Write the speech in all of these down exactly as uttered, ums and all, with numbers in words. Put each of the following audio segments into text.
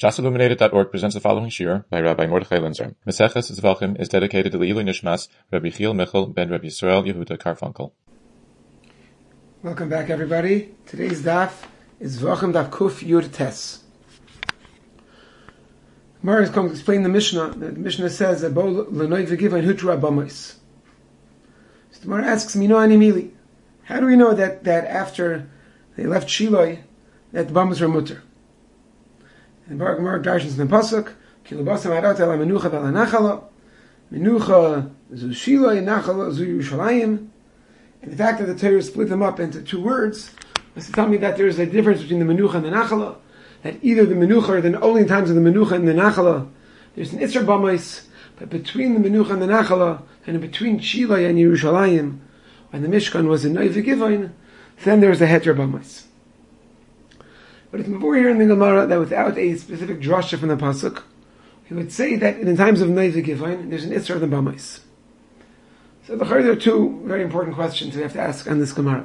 Shas Illuminated dot org presents the following shir by Rabbi Mordechai Linzer. Meseches Zvachim is dedicated to the Ilui Nishmas, Rabbi Chiel Michel ben Rabbi Yisrael Yehuda Karfunkel. Welcome back, everybody. Today's daf is Zvachim daf Kuf Yud Tes. Gemara is going to explain the Mishnah. The Mishnah says that Bo L'noi V'Givayin Hutra Abamos. So the Gemara asks, Mino Ani Mili. How do we know that, that after they left Shiloi, that the Bamos were mutter? And Baruch Gemara darshans in the pasuk, Kilubasam Arat El Menucha Vel Nachala, Menucha Zu Shiloi, Nachala Zu Yerushalayim. And the fact that the Torah split them up into two words was to tell me that there is a difference between the Menucha and the Nachala. That either the Menucha, or the only times of the Menucha and the Nachala, there's an Isser Bamos, but between the Menucha and the Nachala, and in between Shiloi and Yerushalayim, when the Mishkan was in Noi V'Givayin, then there was a Heter Bamos. But it's before here in the Gemara that without a specific drasha from the pasuk, he would say that in the times of Noi V'Givayin, there's an Isser of the Bamos. So there are two very important questions we have to ask on this Gemara.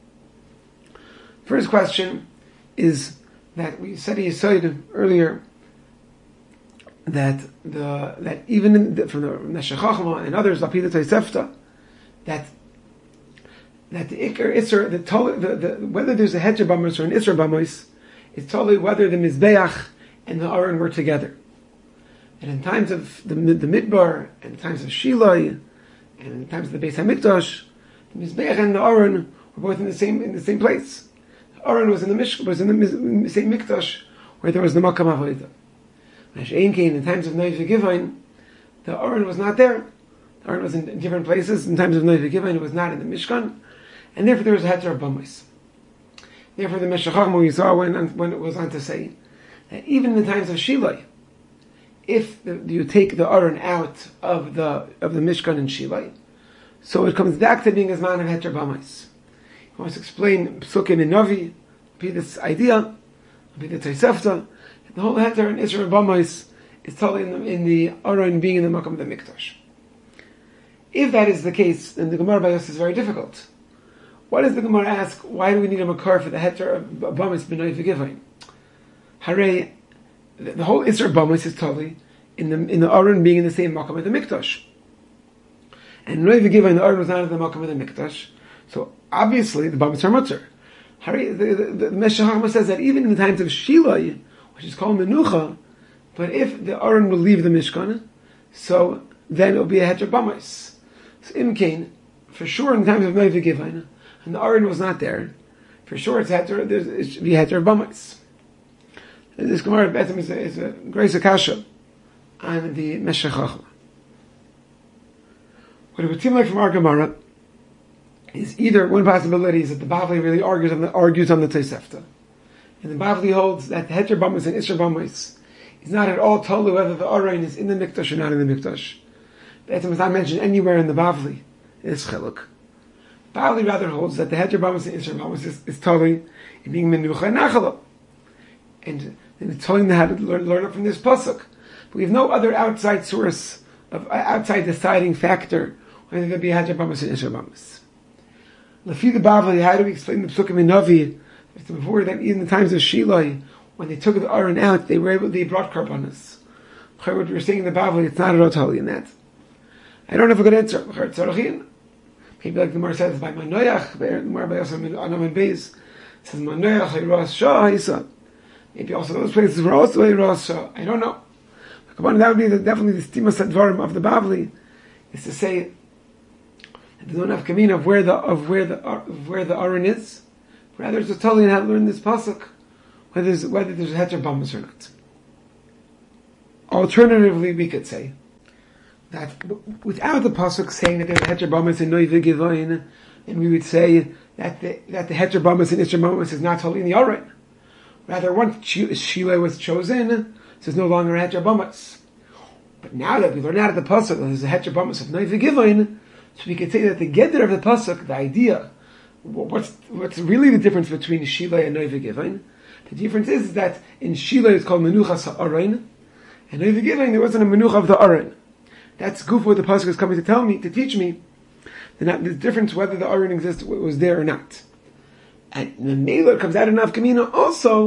First question is that we said he said earlier that the that even in the, from the Neshech Chachma and others, Lapida Tosefta, that that the Iker Isser, the, the, the whether there's a Heter Bamos or an Isser Bamos, it's totally whether the Mizbeach and the Aron were together. And in times of the, the Midbar, and in times of Shiloi, and in times of the Beis HaMikdash, the Mizbeach and the Aron were both in the same in the same place. The Aron was in the Mish, was in the same Mikdash where there was the Makam Avodah. In the times of Noi V'Givayin, the Aron was not there. The Aron was in different places. In times of Noi V'Givayin, it was not in the Mishkan, and therefore there was a Heter Bamos. Therefore, the Meshech Chachma we saw when, when it was on to say that even in the times of Shiloi, if the, you take the Aron out of the of the Mishkan in Shiloi, so it comes back to being as man of Heter Bamos. He wants to explain Psukim in Navi, be this idea, be the Tosefta, the whole Heter and Isra Bamos is totally in the, in the Aron being in the Makam of the Mikdash. If that is the case, then the Gemara Bayos is very difficult. What does the Gemara ask? Why do we need a makar for the heter of Bamos b'noi v'givayin? Hare, the whole Isser Bamos is totally in the in the Aron being in the same makam of the Mikdash, and Noi v'givayin, the Aron was not in the makam of the Mikdash, so obviously the Bamos are mutter. Hare, the, the, the Meshech Chachma says that even in the times of Shiloi, which is called Menucha, but if the Aron will leave the Mishkan, so then it will be a heter Bamos. So Imkain, for sure in the times of Noi v'givayin, and the Aron was not there, for sure it's heter, there's, it should be heter Bamos. This Gemara Betem is a, is a Grace Akasha on the Meshech Chachma. What it would seem like from our Gemara is either one possibility is that the Bavli really argues on the, argues on the Tosefta. And the Bavli holds that the heter Bamos and Isser Bamos is not at all told whether the Aron is in the Mikdash or not in the Mikdash. Betem is not mentioned anywhere in the Bavli. It's Chiluk. Bavli rather holds that the Heter Bamos and Isser Bamos is, is totally in being Menucha and Nachala. And, and it's telling them how to learn, learn it from this pasuk. But we have no other outside source, of uh, outside deciding factor, whether there be Heter Bamos and Isser Bamos. Lafi the Bavli, how do we explain the Psukim in Navi? Before that, in the times of Shiloi, when they took the Aron out, they were able, they brought Karbanos. What we were saying in the Bavli, it's not at all totally in that. I don't have a good answer. Maybe like the Gemara says by Manoyach, the Gemara by Anam and Beis says Manoyach Hiras Shah Isa. Maybe also those places were also Hiras Shah. I don't know. But that would be the, definitely the Stima Sadvarim of the Bavli, is to say that there's no enough kamina of where the of where the of where the Aron is. Rather, it's totally in how to learn this pasuk, whether there's whether there's a Heter Bamos or not. Alternatively, we could say that without the pasuk saying that there's a Heter Bamos and Noi V'Givayin, and we would say that the that the Heter Bamos and Isser Bamos is not totally in the Aron. Rather, once Shiloi was chosen, so there's no longer a Heter Bamos. But now that we learn out of the pasuk that there's a Heter Bamos of Noi V'Givayin, so we could say that the Geder of the pasuk, the idea, what's what's really the difference between Shiloi and Noi V'Givayin? The difference is that in Shiloi it's called Menuchas HaAron, and Noi V'Givayin there wasn't a Menucha of the Aron. That's goof what the pasuk is coming to tell me, to teach me, the, not, the difference whether the Aron exists was there or not. And the Mela comes out of Nafkamina also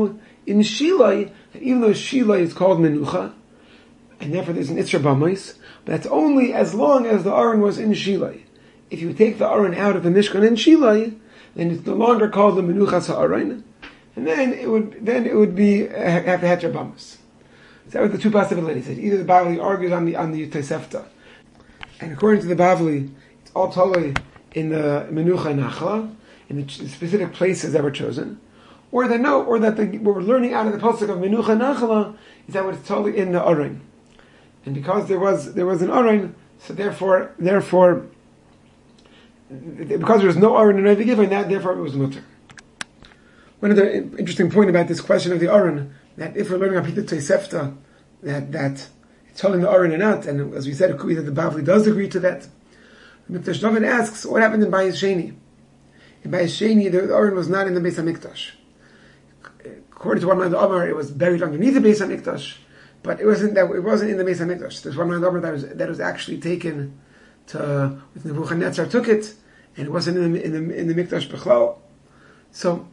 in Shilai, even though Shilai is called Menucha, and therefore there's an Isra B'mais, but that's only as long as the Aron was in Shilai. If you take the Aron out of the Mishkan in Shilai, then it's no longer called the Menuchas HaAron, and then it would then it would be uh, have the Heter B'mais. So that was the two possibilities. Either the Bavli argues on the on the Tosefta, and according to the Bavli, it's all totally in the Menucha Nachla, in the specific places that were chosen, or that no, or that the, what we're learning out of the pasuk of Menucha Nachla is that it's totally in the Aron, and because there was there was an Aron, so therefore therefore because there was no Aron in Novi Givon, that therefore it was mutter. One other interesting point about this question of the Aron, that if we're learning on Pita Tosefta, that that it's holding the Aron or not, and as we said, it could be that the Bavli does agree to that. Mikdash David asks, what happened in Bayis Sheni? In Bayis Sheni, the Aron was not in the Beis HaMikdash. According to one man the Amar, it was buried underneath the Beis HaMikdash, but it wasn't that it wasn't in the Beis HaMikdash. There's one man the Amar that was that was actually taken to with Nebuchadnezzar took it, and it wasn't in the in the, in the Mikdash Bechlal. So,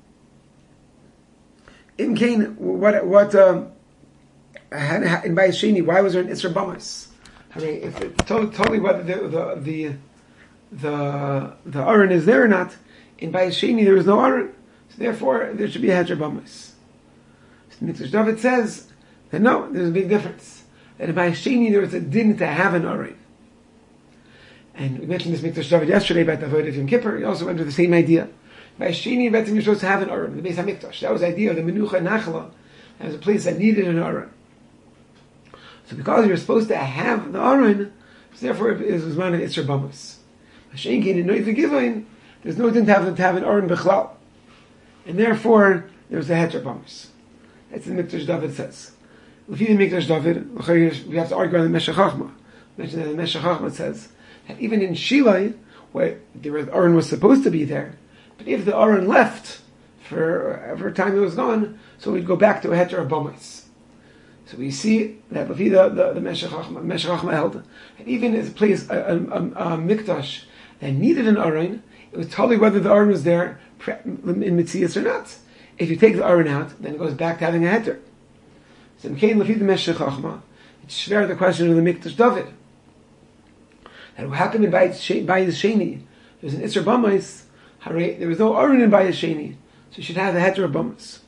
in Cain, what what um, in Bayis Sheni, why was there an Isra B'mais? I mean, if it told, told me whether the the the the, the Aron is there or not, in Bayis Sheni there is no Aron, so therefore there should be a Heter B'mais. So Mikdash David says that no, there's a big difference. That in Bayis Sheni there was a din to have an Aron. And we mentioned this Mikdash David yesterday about the Avodah of Yom Kippur. He also went with the same idea. By Sheni, you're supposed to have an Aron, the Beis HaMikdash. That was the idea of the Menucha Nachla. That was a place that needed an Aron. So because you're supposed to have the Aron, so therefore it was one of Isra B'mais. Hashem Kain in Novi Givon, there's no din to have, to have an Aron Bechlal. And therefore, there was a Heter B'mais. That's what the Mikdash David says. If you the Mikdash David, we have to argue on the Meshech Chochmah. Mention that the Meshech Chochmah says that even in Shilai, where the Aron was supposed to be there, but if the Aron left for for a time it was gone, so we'd go back to a Heter B'mais. So we see that the the, the Meshech Chochmah held, and even as a place, a, a, a, a Mikdash that needed an Aron, it was totally whether the Aron was there in Mitzias or not. If you take the Aron out, then it goes back to having a Heter. So in Kain Lefi the Meshech Chochmah, it's shver the question of the Mikdash David. And how come in Bayis Sheni there's an Isra B'mais? There was no Aron in Bayis Sheni, so you should have the Heter B'mais.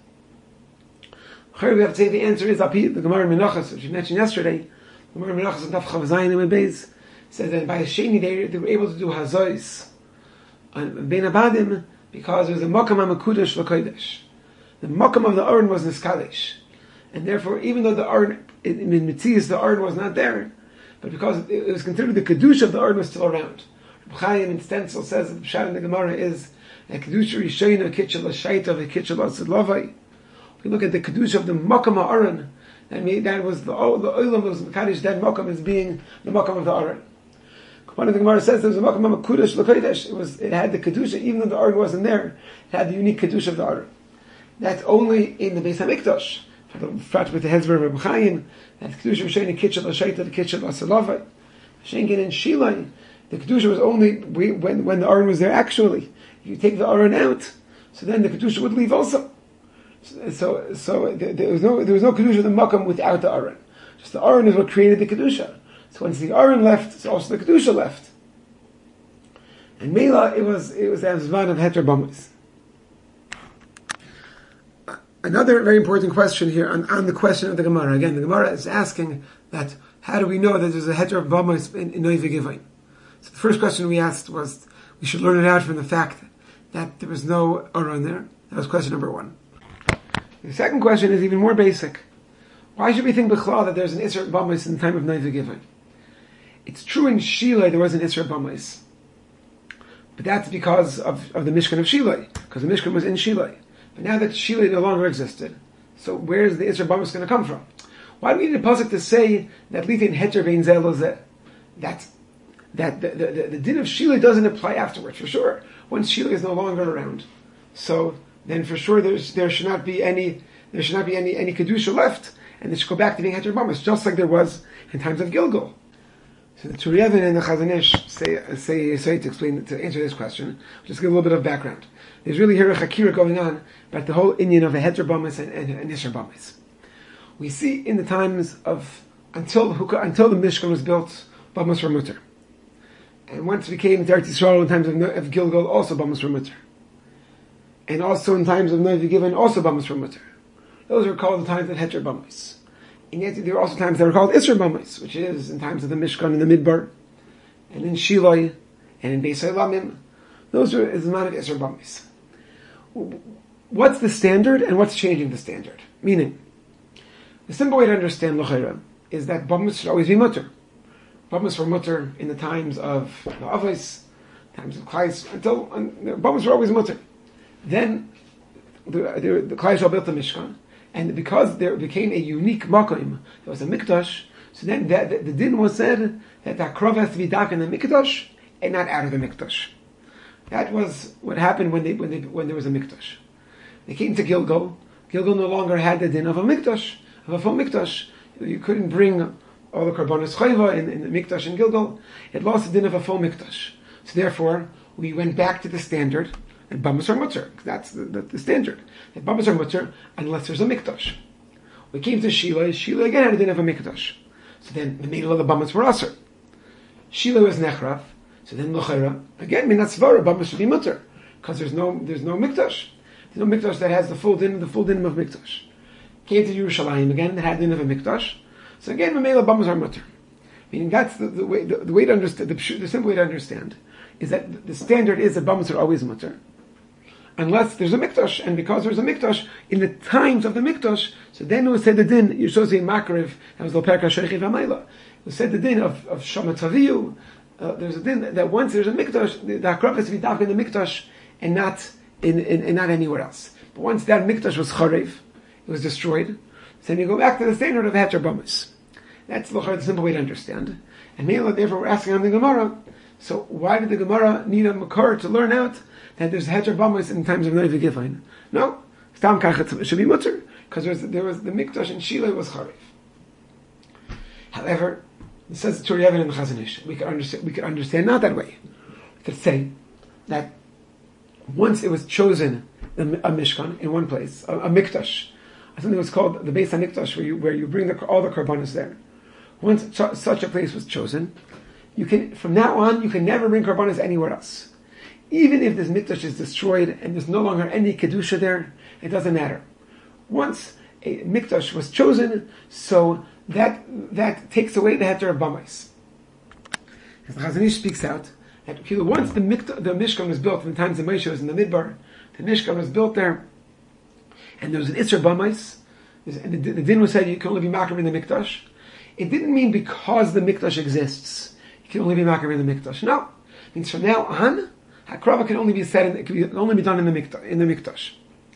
We have to say the answer is up here, the Gemara in Menachos, which we mentioned yesterday. The Gemara in Menachos and Daf Chav Zayin and Beis says that in Bayis Sheni they, they were able to do Hazois on Ben Abadim because there was a Makam HaMekudesh L'Kodesh. The Makam of the Aron was Niskalish, and therefore even though the Aron in Mitzias the Aron was not there, but because it was considered the Kedusha of the Aron was still around. Reb Chaim in Stencil says that the Pshat in the Gemara is a Kedusha Rishayna Kitchel Shaita V'Kitchel Asidlavai. If you look at the Kedusha of the Makam HaAron, that made, that was the, the Olam was Mekadosh that Makam as being the Makam of the Aron. One of the Gemara says there was a Makam HaMekudesh L'Kodesh. It was it had the Kedusha, even though the Aron wasn't there, it had the unique Kedusha of the Aron. That's only in the Beis HaMikdash. With the Hezbollah of Reb Chaim, that Kedusha was showing the Kitchel Shaita, the Kitchel Asalavai. Shenkin in Shilai, the Kedusha was only when, when the Aron was there actually. If you take the Aron out, so then the Kedusha would leave also. So, so, so there, there was no there was no Kedusha of the Makam without the Aron. Just the Aron is what created the Kedusha. So once the Aron left, so also the Kedusha left. And Mela, it was it was the Zman of Heter B'mais. Another very important question here on, on the question of the Gemara. Again, the Gemara is asking that how do we know that there's a Heter B'mais in, in Novi Givon? So the first question we asked was we should learn it out from the fact that there was no Aron there. That was question number one. The second question is even more basic. Why should we think B'chlal that there's an Isra B'mais in the time of Novi Givon? It's true in Shilai there was an Isra B'mais, but that's because of, of the Mishkan of Shilai, because the Mishkan was in Shilai. But now that Shilai no longer existed, so where's the Isra B'mais going to come from? Why do we need a pasuk to say that Litin Heter Vein Zel Lozeh? That that the, the, the, the din of Shilai doesn't apply afterwards, for sure. Once Shilai is no longer around, so then for sure there's there should not be any there should not be any any kedusha left, and it should go back to being Heter B'mais, just like there was in times of Gilgal. So the Tur Yevon and the Chazon Ish say, say, say to explain, to answer this question, just give a little bit of background. There's really here a chakira going on about the whole inyan of a heter bamis and, and an isser bamis. We see in the times of, until the, until the Mishkan was built, bamis were mutter. And once we came to Eretz Yisrael in times of, of Gilgal, also bamis were mutter. And also in times of Novi Given, also bamis were mutter. Those are called the times of heter bamis. And yet there are also times that are called Isser Bamis, which is in times of the Mishkan in the Midbar, and in Shiloi, and in Beis Elamim. Those are is the amount of Isser Bamis. What's the standard and what's changing the standard? Meaning, the simple way to understand L'chaira is that Bamis should always be mutter. Bamis were mutter in the times of the Avos, times of Klais, until um, Bamis were always mutter. Then the, the, the Klai Yisrael built the Mishkan, and because there became a unique makom, there was a mikdash. So then the, the, the din was said that the akrav has to be dark in the mikdash and not out of the mikdash. That was what happened when they when they when there was a mikdash. They came to Gilgal. Gilgal no longer had the din of a mikdash, of a full mikdash. You couldn't bring all the karbanos chayva in, in the mikdash in Gilgal. It lost the din of a full mikdash. So therefore, we went back to the standard. And Bamas are mutter. That's the, the, the standard. That Bamas are mutter unless there's a mikdash. We came to Shila. Shila again had a din of a mikdash. So then the middle of the Bamas were aser. Shila was nechrav. So then L'chaira again minatzvara Bamas should be mutter because there's no there's no mikdash. There's no mikdash that has the full din the full din of mikdash. Came to Yerushalayim again that had din of a mikdash. So again the middle of Bamas are mutter. Meaning that's the, the way the, the way to understand the, the simple way to understand is that the standard is that Bamas are always mutter. Unless there's a mikdash, and because there's a mikdash, in the times of the mikdash, so then it was said the din, you're supposed to be makariv, that was l'perka sheichi v'amayla. It was said the din of, of Shama Taviyu, uh, there's a din that, that once there's a mikdash, the, the hakrav has to be dark in the mikdash, and not in, in, and not anywhere else. But once that mikdash was charev, it was destroyed, so then you go back to the standard of heter bamis. That's the simple way to understand. And therefore we're asking on the Gemara, so why did the Gemara need a makar to learn out that there's heter bamis in times of Novi Givain? No, stam kachet it should be mutter because there was there was the mikdash in Shila was charev. However, it says the Tur Yevon and the Chazon Ish. We could understand. We could understand not that way. We could say that once it was chosen a, a mishkan in one place, a, a mikdash, something was called the Beis Hamikdash, where you where you bring the, all the karbanos there. Once su- such a place was chosen, you can from now on you can never bring karbanos anywhere else. Even if this mikdash is destroyed and there's no longer any kedusha there, it doesn't matter. Once a mikdash was chosen, so that that takes away the heter of bamais. As the Chazon Ish speaks out that once the mikdash, the mishkan was built in the times of Moshe was in the midbar, the mishkan was built there, and there was an isser bamais, and the, the din was said you can only be makar in the mikdash. It didn't mean because the mikdash exists you can only be makar in the mikdash. No, it means from now on. Hakrava can only be said, in, it can, be, it can only be done in the mikdash. In the mikdash.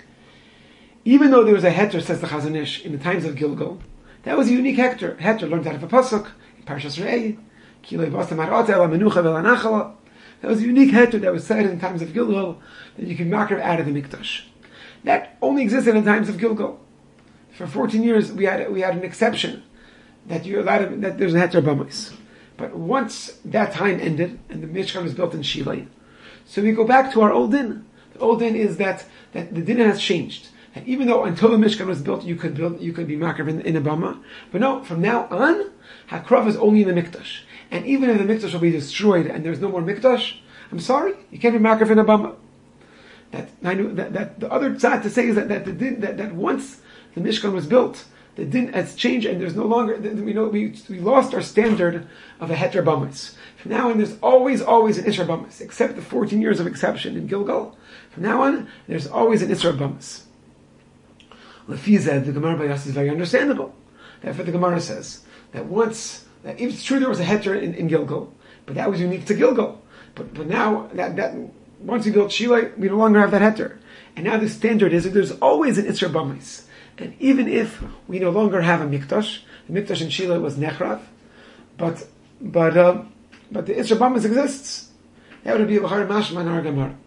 Even though there was a heter, says the Chazon Ish, in the times of Gilgal, that was a unique heter. Heter learned out of a pasuk in Parshas Re'eh, Kilei Basam Har'ot Ela Menucha Ve'Lanachala. That was a unique heter that was said in the times of Gilgal that you can makar out of the mikdash. That only existed in the times of Gilgal. For fourteen years, we had we had an exception that you're allowed to, that there's a heter bamis. But once that time ended and the Mishkan was built in Shilai, so we go back to our old din. The old din is that, that the din has changed. And even though until the Mishkan was built, you could build, you could be makar in, in a bama, but no, from now on, hakrav is only in the mikdash. And even if the mikdash will be destroyed and there's no more mikdash, I'm sorry, you can't be makar in a bama. That I knew that, that the other side to say is that that the din, that, that once the Mishkan was built, the din has changed and there's no longer, we know we we lost our standard of a heter bamis. From now on, there's always, always an Isra Bamas, except the fourteen years of exception in Gilgal. From now on, there's always an Isra Bamas. Lefizeh, the Gemara by us is very understandable. Therefore, the Gemara says that once, that it's true there was a heter in, in Gilgal, but that was unique to Gilgal. But but now, that, that once we built Shilai, we no longer have that heter. And now the standard is that there's always an Isra Bamas. And even if we no longer have a Mikdash, the Mikdash in Shilai was Nechrav, but, but, uh, But the Isra Bamas exists. That would be a B'char Mashma in our Gemara.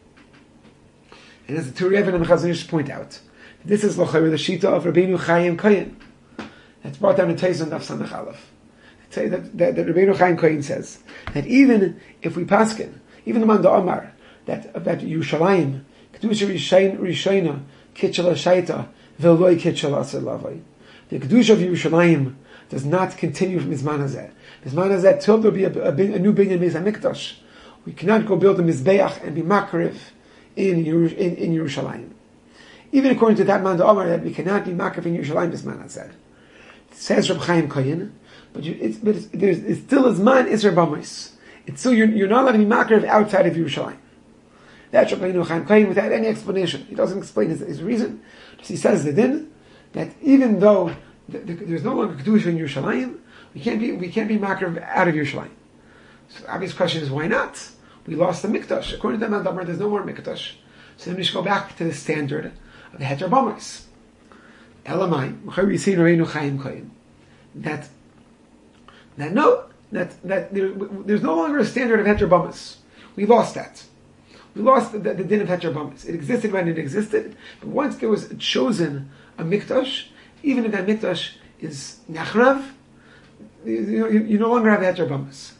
And as the Tur Yevon and the Chazon Ish point out, this is L'chaira the Shita of Rabbeinu Chaim Kohen. That's brought down in Teis and Daf Samech Aleph. say that, that, that Rabbeinu Chaim Kohen says, that even if we paskin, even the man da Omar, that, that Yerushalayim, Kedusha Rishayna, Kitchela Shaita, Veloi Kitchela Aselavai. The Kedusha of Yerushalayim does not continue from Mizman Hazeh. Mizman Hazeh, till there be a, a, a new binyan Beis HaMikdash, we cannot go build a Mizbeach and be makriv in, in, in Yerushalayim. Even according to that man da Omar, that we cannot be makriv in Yerushalayim, Mizman Hazeh. Says Reb Chaim Kohen, but, you, it's, but it's, there's, it's still as man Isra Bamos. It's still, you're, you're not allowed to be makriv outside of Yerushalayim. That's Reb Chaim Kohen without any explanation. He doesn't explain his, his reason. He says the din that even though the, the, there's no longer kedusha in Yerushalayim, we can't be we can't be makriv out of Yerushalayim. So the obvious question is why not? We lost the mikdash. According to the Mandamar, there's no more mikdash. So then we should go back to the standard of the heter bamos. Elamai, we see in Rabbeinu Chaim Kohen that that no that that there, there's no longer a standard of heter bamos. We lost that. We lost the, the, the din of heter bamos. It existed when it existed, but once there was chosen a mikdash, even if that mikdash is nachrav, you, you, you no longer have heter bamos.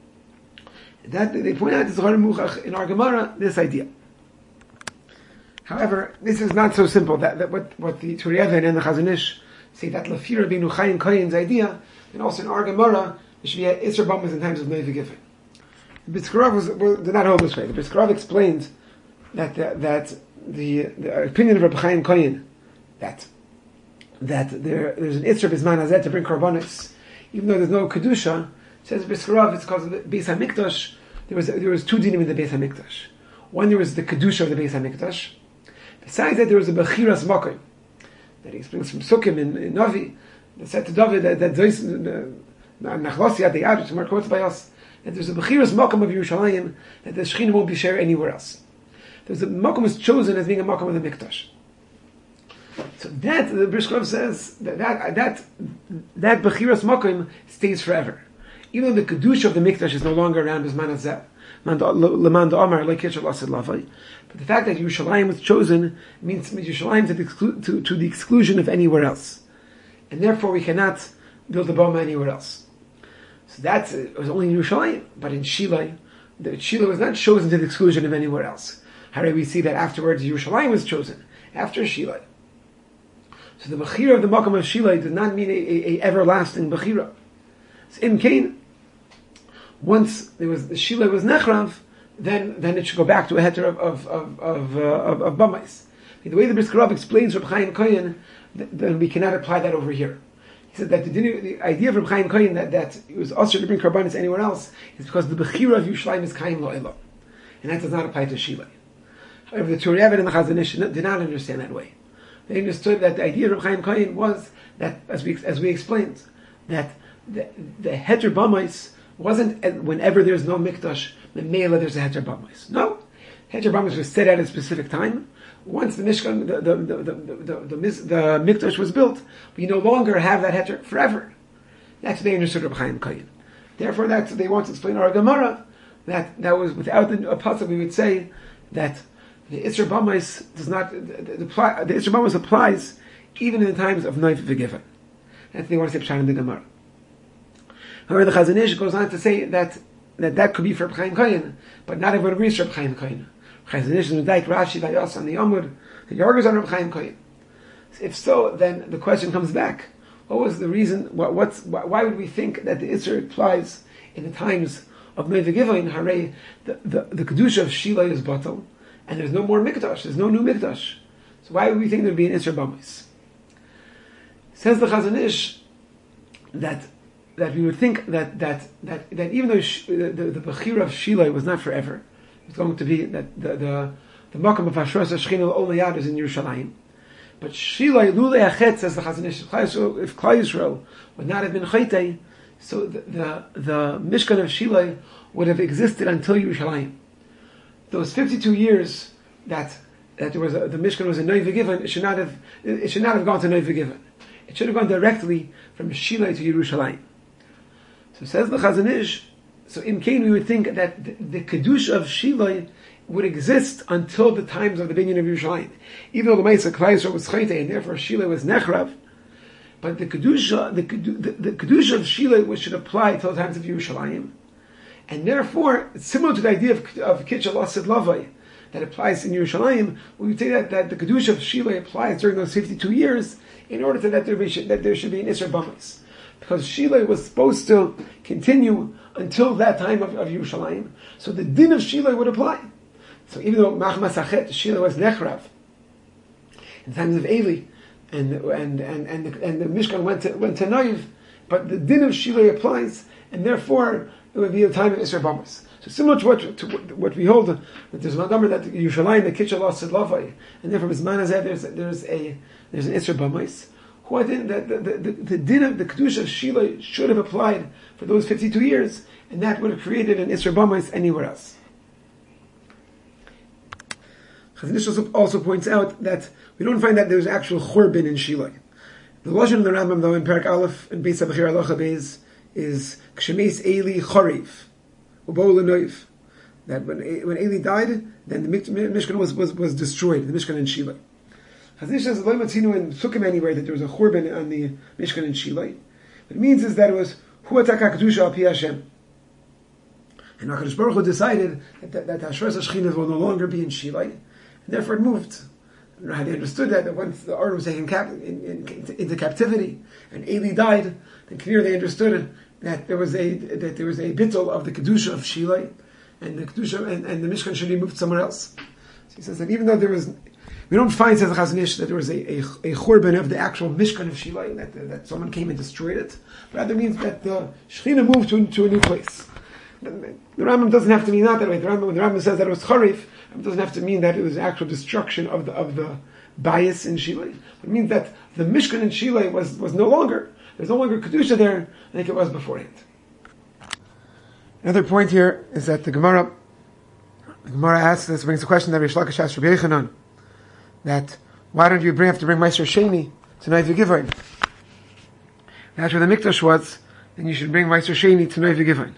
That they point out in our Gemara this idea. However, this is not so simple. That, that what what the Turei Even and the Chazon Ish say that Lefi Rabbeinu Chaim Kohen's idea, and also in our Gemara, there should be a Isra Bamos in times of Neiv Giffen. The Brisker was, was did not hold this way. The Brisker explained that the, that the, the opinion of Rabbi Chaim Kohen that that there there's an Isra Bisman Hazeh to bring Karbonis, even though there's no kedusha. Says Brisker, it's because of the Beis Hamikdash. There was there was two dinim in the Beis Hamikdash. One, there was the kedusha of the Beis Hamikdash. Besides that, there was a Bechiras Makom that he explains from Sukkim in, in Navi that said to David that that Zois Nachlosi the Adus Mar quotes by us that there's a Bechiras Makom of Yerushalayim that the Shechina won't be shared anywhere else. There's a Makom is chosen as being a Makom of the Mikdash. So that the Brisker says that that that that Bechiras Makom stays forever. Even though the kedusha of the mikdash is no longer around as man hazeh, leman da'amar like Yitchel Asad Lavai, but the fact that Yerushalayim was chosen means Yerushalayim to the, exclu- to, to the exclusion of anywhere else, and therefore we cannot build a boma anywhere else. So that was only in Yerushalayim, but in Shilai, the Shilai was not chosen to the exclusion of anywhere else. How do we see that afterwards Yerushalayim was chosen after Shilai? So the bechira of the makom of Shilai does not mean a, a, a everlasting bechira. So in Cain, once there was the Shilai was nechrav, then then it should go back to a heter of of of of, uh, of, of bamais. The way the Brisker explains Reb Chaim Kohen, then we cannot apply that over here. He said that the, the idea of Reb Chaim Kohen that, that it was also to bring karbanis anywhere else is because the bechira of Yerushalayim is kaim lo'elo, and that does not apply to Shilai. However, the Turei Even and the Chazon Ish did not understand that way. They understood that the idea of Reb Chaim Kohen was that, as we as we explained, that the, the heter bamais wasn't whenever there's no mikdash, the meila there's a heter bamos. No, heter bamos was set at a specific time. Once the mishkan, the the the the, the, the, the mikdash was built, we no longer have that heter forever. That's what they understood Reb Chaim Kohen. Therefore, that's what they want to explain our Gemara. That that was without the apostle, we would say that the Isra Bamos does not the, the, the, the Isra Bamos applies even in the times of Neiv V'Given. That's what they want to say Pshat in the Gemara. However, the Chazon Ish goes on to say that, that that could be for Reb Chaim Kohen, but not everyone agrees to Reb Chaim Kohen. Chazon Ish is Medayik Rashi Vayos on the Yomud, the Yargos on Reb Chaim Kohen. If so, then the question comes back: what was the reason? What, what's why would we think that the Isra applies in the times of Neiv V'Given? Harei the the, the kedusha of Shilai is batal, and there's no more mikdash. There's no new mikdash. So why would we think there would be an Isra bamos? Says the Chazon Ish that. That we would think that that that, that even though sh- the, the, the bechira of Shilai was not forever, it's going to be that the the the makom of Hashras Shechina Olayad is in Yerushalayim, but Shilai Lulei Achet, says the Chazon Ish, if Klal Yisrael would not have been Chaytei, so the, the the Mishkan of Shilai would have existed until Yerushalayim. Those fifty-two years that that there was a, the Mishkan was a Neiv V'Given, it should not have it should not have gone to Neiv V'Given. It should have gone directly from Shilai to Yerushalayim. So says the Chazon Ish, so in Cain we would think that the, the kedusha of Shilai would exist until the times of the binyan of Yerushalayim. Even though the Ma'aseh Klal Yisrael was chayte and therefore Shilai was nechrav, but the kedusha, the, the, the kedusha of Shiloi, which should apply to the times of Yerushalayim, and therefore it's similar to the idea of of Kitchel Asid Lavai that applies in Yerushalayim. We say that, that the kedusha of Shiloi applies during those fifty-two years in order to that there be that there should be an Isser Bamis, because Shiloi was supposed to continue until that time of, of Yerushalayim. So the din of Shiloi would apply. So even though Machmas Achet, Shiloi was Nechrav in times of Eli, and and and and the, and the Mishkan went to went to Noiv, but the din of Shiloi applies, and therefore it would be a time of Isser Bamis. So similar to what to what we hold, that there's one number that Yerushalayim, the Kitchel Asid Lavai, and therefore Bisman Hazeh there's there's a there's an Isser Bamis. Who I think that the, the, the, the din of the kedusha of Shiloi should have applied for those fifty-two years, and that would have created an Isser Bamis anywhere else. Chazon Ish also points out that we don't find that there's actual Churban in Shiloi. The Lashon of the Rambam, though, in Perek Aleph and Beis Abachir Halacha Beis is Kshemes Eli Chariv Ubo Lenoiv. That when when Eli died, then the Mishkan was was, was destroyed. The Mishkan in Shiloi. Chazon Ish says, "Lo matzinu in Sukkim anywhere that there was a Churban on the Mishkan in Shiloi." What it means is that it was Huataka Kedusha Al Pi Hashem. And HaKadosh Baruch Hu decided that that, that Hashras HaShechina will no longer be in Shiloi, and therefore it moved. And how they understood that, that once the Aron was taken cap, in, in, into captivity, and Eli died, then clearly they understood that there was a that there was a bittul of the Kedusha of Shiloi, and the Kedusha and, and the Mishkan should be moved somewhere else. So he says that even though there was, we don't find, says the Chazon Ish, that there was a, a, a churban of the actual Mishkan of Shiloi, that that someone came and destroyed it. Rather means that the Shechina moved to, to a new place. The, the Rambam doesn't have to mean that that way. The Rambam, when the Rambam says that it was Charif, it doesn't have to mean that it was actual destruction of the of the bias in Shiloi. It means that the Mishkan in Shiloi was, was no longer, there's no longer Kedusha there like it was beforehand. Another point here is that the Gemara, the Gemara asks, this brings the question that Rish Lakish asked Rabbi Yechanan, that why don't you bring, have to bring Meiser Sheni to Noiv Givain? That's where the Mikdash was, then you should bring Meiser Sheni to Noiv Givain.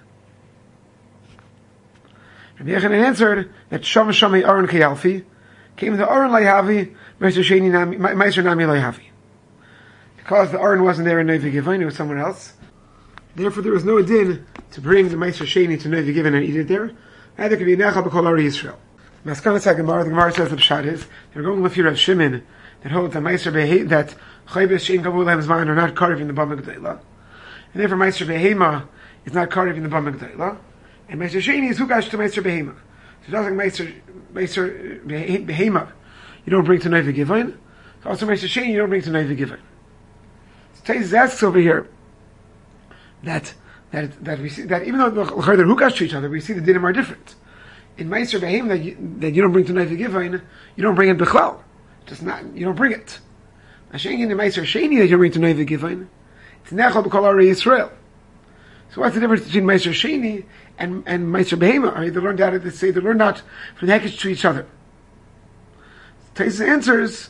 Rabbi Yechanan answered that Shav Shamei Aron Kiyalfi came to Aron Layavi Meiser Sheni Nami Meiser Nami Layavi. Because the Aron wasn't there in Noiv Givain, it was somewhere else. Therefore, there was no din to bring the Meiser Sheni to Noiv Givain and eat it there. Either could be Necha B'Kol Ari Yisrael. Maskanat HaGemara, the Gemara says the Pshat is they're going with Rav Shimon that holds that Meiser Behe that Chaybes Shein Kabul Lehem's Zman are not carving the Bama G'dayla, and therefore Meiser Behema is not carving the Bama G'dayla. And Meiser Sheni is Hukash to Meiser Behema. So it doesn't Meiser Meiser Behema you don't bring to Noiv Givain. Also Meiser Sheni you don't bring to Noiv Givain. So Taiz asks over here that that that we see that even though they're Hukash to each other, we see the dinim are different. In Meiser Behema that you, that you don't bring to Noiv Givain, you don't bring it Bechlal. Just not you don't bring it. Ashing in the Meiser Sheni that you bring to Noiv Givain, it's Nechal B'Kol Ari Yisrael. So what's the difference between Meiser Sheni and, and Meiser Behema? Are they learned out of, they say they learned out from the Hekesh to each other. Taisus answers,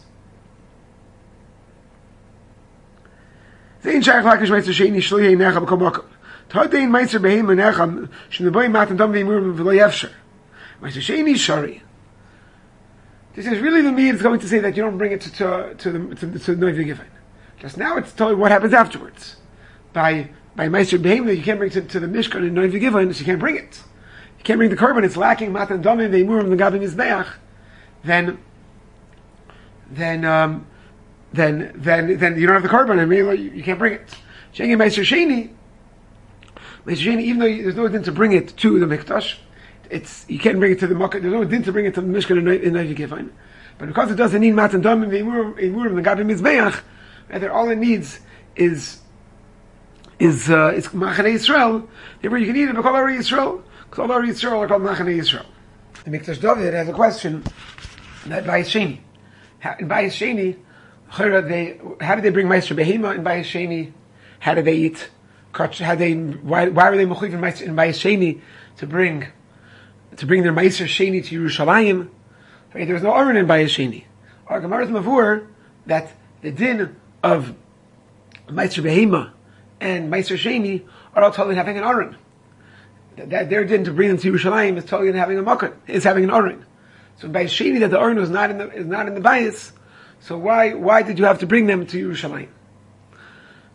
Zein Shaykh Lakish Meiser Sheni Shloyei Necha B'Kol Makom. Tadein Meiser Behema Necha Shneboy Matan Dam V'Imur V'Lo Yefsher. Meiser Sheni Shari. This is really the mean. It's going to say that you don't bring it to to, to the to, to Noiv Givain. Just now it's telling what happens afterwards. By by Meiser Behema, you can't bring it to, to the Mishkan in Noiv Givain, so you can't bring it. You can't bring the korban. It's lacking Matan Damim V'Imurim L'Gabim Mizbeach. Then, then, um, then, then, then you don't have the korban, and really you, you can't bring it. Shengi Meiser Sheni, Meiser Sheni, even though you, there's no din to bring it to the Mikdash, it's you can't bring it to the Makkah. There's no din to bring it to the Mishkan in Noiv Givain. But because it doesn't need Matan Damim V'Imurim L'Gabim Mizbeach, rather all it needs is is uh, is Machanei Yisrael. Therefore, you can eat it because all Yisrael, because all Yisrael are called Machanei Yisrael. The Mikdash David has a question that Bayis Sheni. In Bayis Sheni, they how did they bring Meiser Behema in Bayis Sheni? How did they eat? How they why why were they mechuyev in Bayis Sheni to bring to bring their Meiser Sheni to Yerushalayim? Right, there was no Aron in Bayis Sheni. Our Gemara is mavur that the din of Meiser Behema and Meiser Sheni are all totally having an Aron. That their din to bring them to Yerushalayim is totally having a Makkah, is having an Aron. So by Sheni that the Aron was not in the is not in the bias. So why why did you have to bring them to Yerushalayim?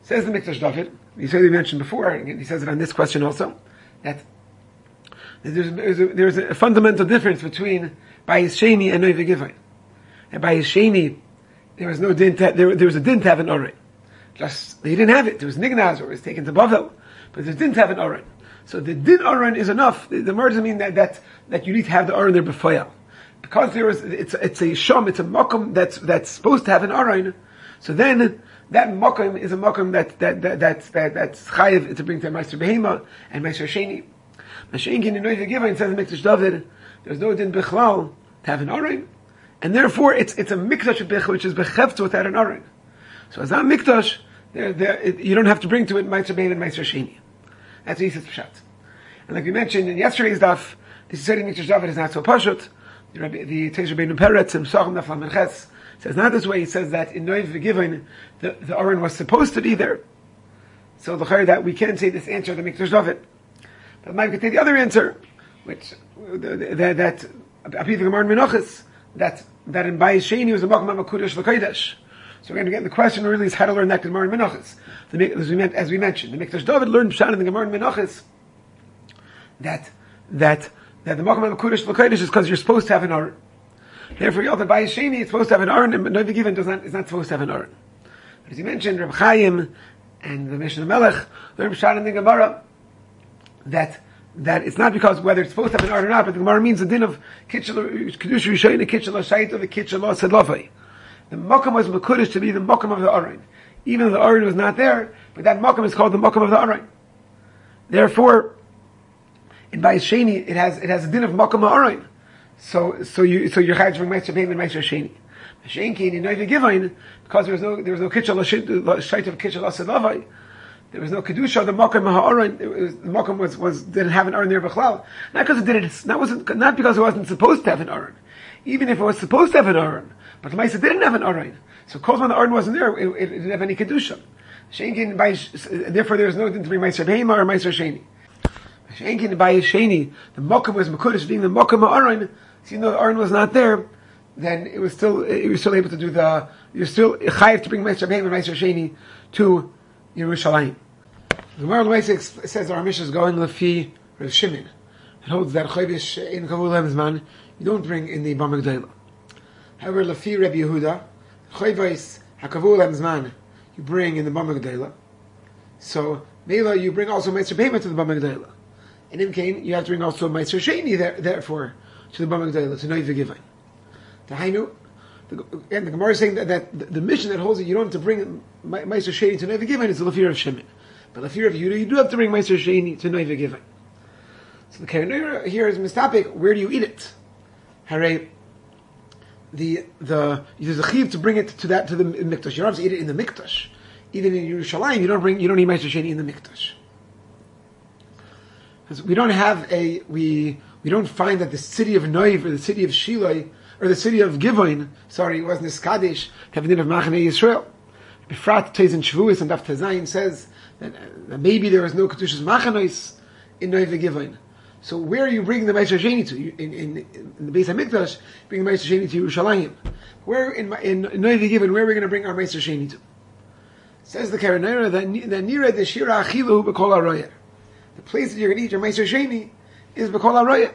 Says the Mikdash David, he said he mentioned before, and he says it on this question also, that there's, there's, a, there's a fundamental difference between Bayis Sheni and Noiv Givon. And Bayis Sheni, there was no din to, there, there was a din to have an Oren. Just, he didn't have it. There was Nignaz, or it was taken to Bavel. But there didn't have an Oren. So the din Oren is enough. The, the word doesn't mean that, that, that you need to have the Oren there before. Because there is, it's, it's a Shom, it's a Mokum that's, that's supposed to have an Oren. So then, that Mokum is a Mokum that, that, that, that, that that's Chayiv to bring to Meister Behema and Meister Sheni. Mashenkin in Noiv Givon says in Mikdash David, there's no din Bechlal to have an Oren. And therefore, it's, it's a Mikdash Bech, which is Bechevta without an Oren. So as that Mikdash, there, there, it, you don't have to bring to it Meister Behema and Meister Sheni. That's what he says Pshat. And like we mentioned in yesterday's daf, this is saying Mikdash David is not so pashut. The the Tezer Beinu Peretz and Sochem Daf Lamed Ches says not this way. He says that in Noiv Givon, the the Oren was supposed to be there. So the chayr that we can't say this answer the Mikdash David, but Mike could take the other answer, which that that Apiv Gemar Menachos that that in Bayis Sheni was a Makom HaKudosh L'Kodesh. So we're going to get the question really is how to learn that Gemar in Menachos. As we as we mentioned, the Mikdash David learned Pshat in the Gemar in Menachos that that that the Makom HaKudosh L'Kodesh is because you're supposed to have an Oren. Therefore, you also Bayis Sheni, it's supposed to have an Oren, and Noiv Givon does not is not supposed to have an Oren. But as you mentioned, Reb Chaim and the Mishnah Melech learn Pshat in the Gemara that that it's not because whether it's supposed to have an Oren or not, but the Gemara means the din of Kedusha Rishon, the Kedusha L'Shaita, the Kedusha L'Sedlofei. The Makom was Mekudesh to be the Makom of the Oren. Even though the Oren was not there, but that Makom is called the Makom of the Oren. Therefore, in Bayis Sheni, it has it has a din of Makom Oren. So so you so you're chayav from Meister Behema and Meister Sheni. Mashenkin in Noiv Givon, because there was no there was no Kedusha L'Shaita of Kedusha L'Sedlofei. There was no kedusha. The makom ha'aron, the makom was, was didn't have an aron there b'chlal. Not because it didn't. Not wasn't not because it wasn't supposed to have an aron. Even if it was supposed to have an aron, but the Maisa didn't have an aron. So, because when the aron wasn't there, it, it didn't have any kedusha. Shenkin by therefore there was no din to bring Meiser Behema or Meiser Sheni. Shenkin by Sheni, the makom was mekudesh being the makom ha'aron. So even though the aron was not there, then it was still it was still able to do the. You're still chayav to bring Meiser Behema and Meiser Sheni to Yerushalayim. The Gemara L'Meisik says our Mishnah is going Lefi Rav Shimon. It holds that Chodesh in Kavul Hemzman you don't bring in the Bama G'dayla. However, Lefi Rabbi Yehuda Chodesh HaKavul Hemzman you bring in the Bama G'dayla. So Mela you bring also Meiser Behema to the Bama G'dayla. And in Cain you have to bring also Meiser Sheni there, therefore to the Bama G'dayla to Noiv Givon. The Hainu. And the Gemara is saying that, that the, the mission that holds it, you don't have to bring Meiser Sheni to Noiv Givon is the Lefi Rav Shimon. But if you're you, you do have to bring Meiser Sheni to Noiv Givon. So the Keren here is mistapik. Where do you eat it? Hare, the the there's a chiv to bring it to that to the mikdash. You don't have to eat it in the mikdash. Even in Yerushalayim, you don't bring you don't eat Meiser Sheni in the mikdash. Because we don't have a we we don't find that the city of Noiv or the city of Shiloh or the city of Givon, sorry, it wasn't Skadesh, have a din of Machanei Yisrael. Befrat Tezen Shavuos and Daf Tezayin says that, uh, that maybe there was no Kedushas Machanos in Noiv Givon. So where are you bringing the Meiser Sheni to? In, in, in the Beis HaMikdash, bring the Meiser Sheni to Yerushalayim. Where in, in, in Noiv Givon, where are we going to bring our Meiser Sheni to? Says the Keren that that Nira de Shira Achilu B'Kol HaRoyah. The place that you're going to eat your Meiser Sheni is B'Kol HaRoyah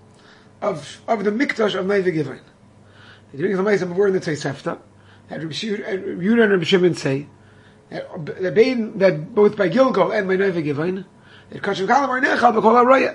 of of the Mikdash of Noiv Givon. During the Meiser before in the Tosefta, that Rabbi Yehuda and Rabbi Shimon say that, that, that both by Gilgal and by Noiv Givon, that Kachim Kalam are Nechal B'Kol HaRoyah.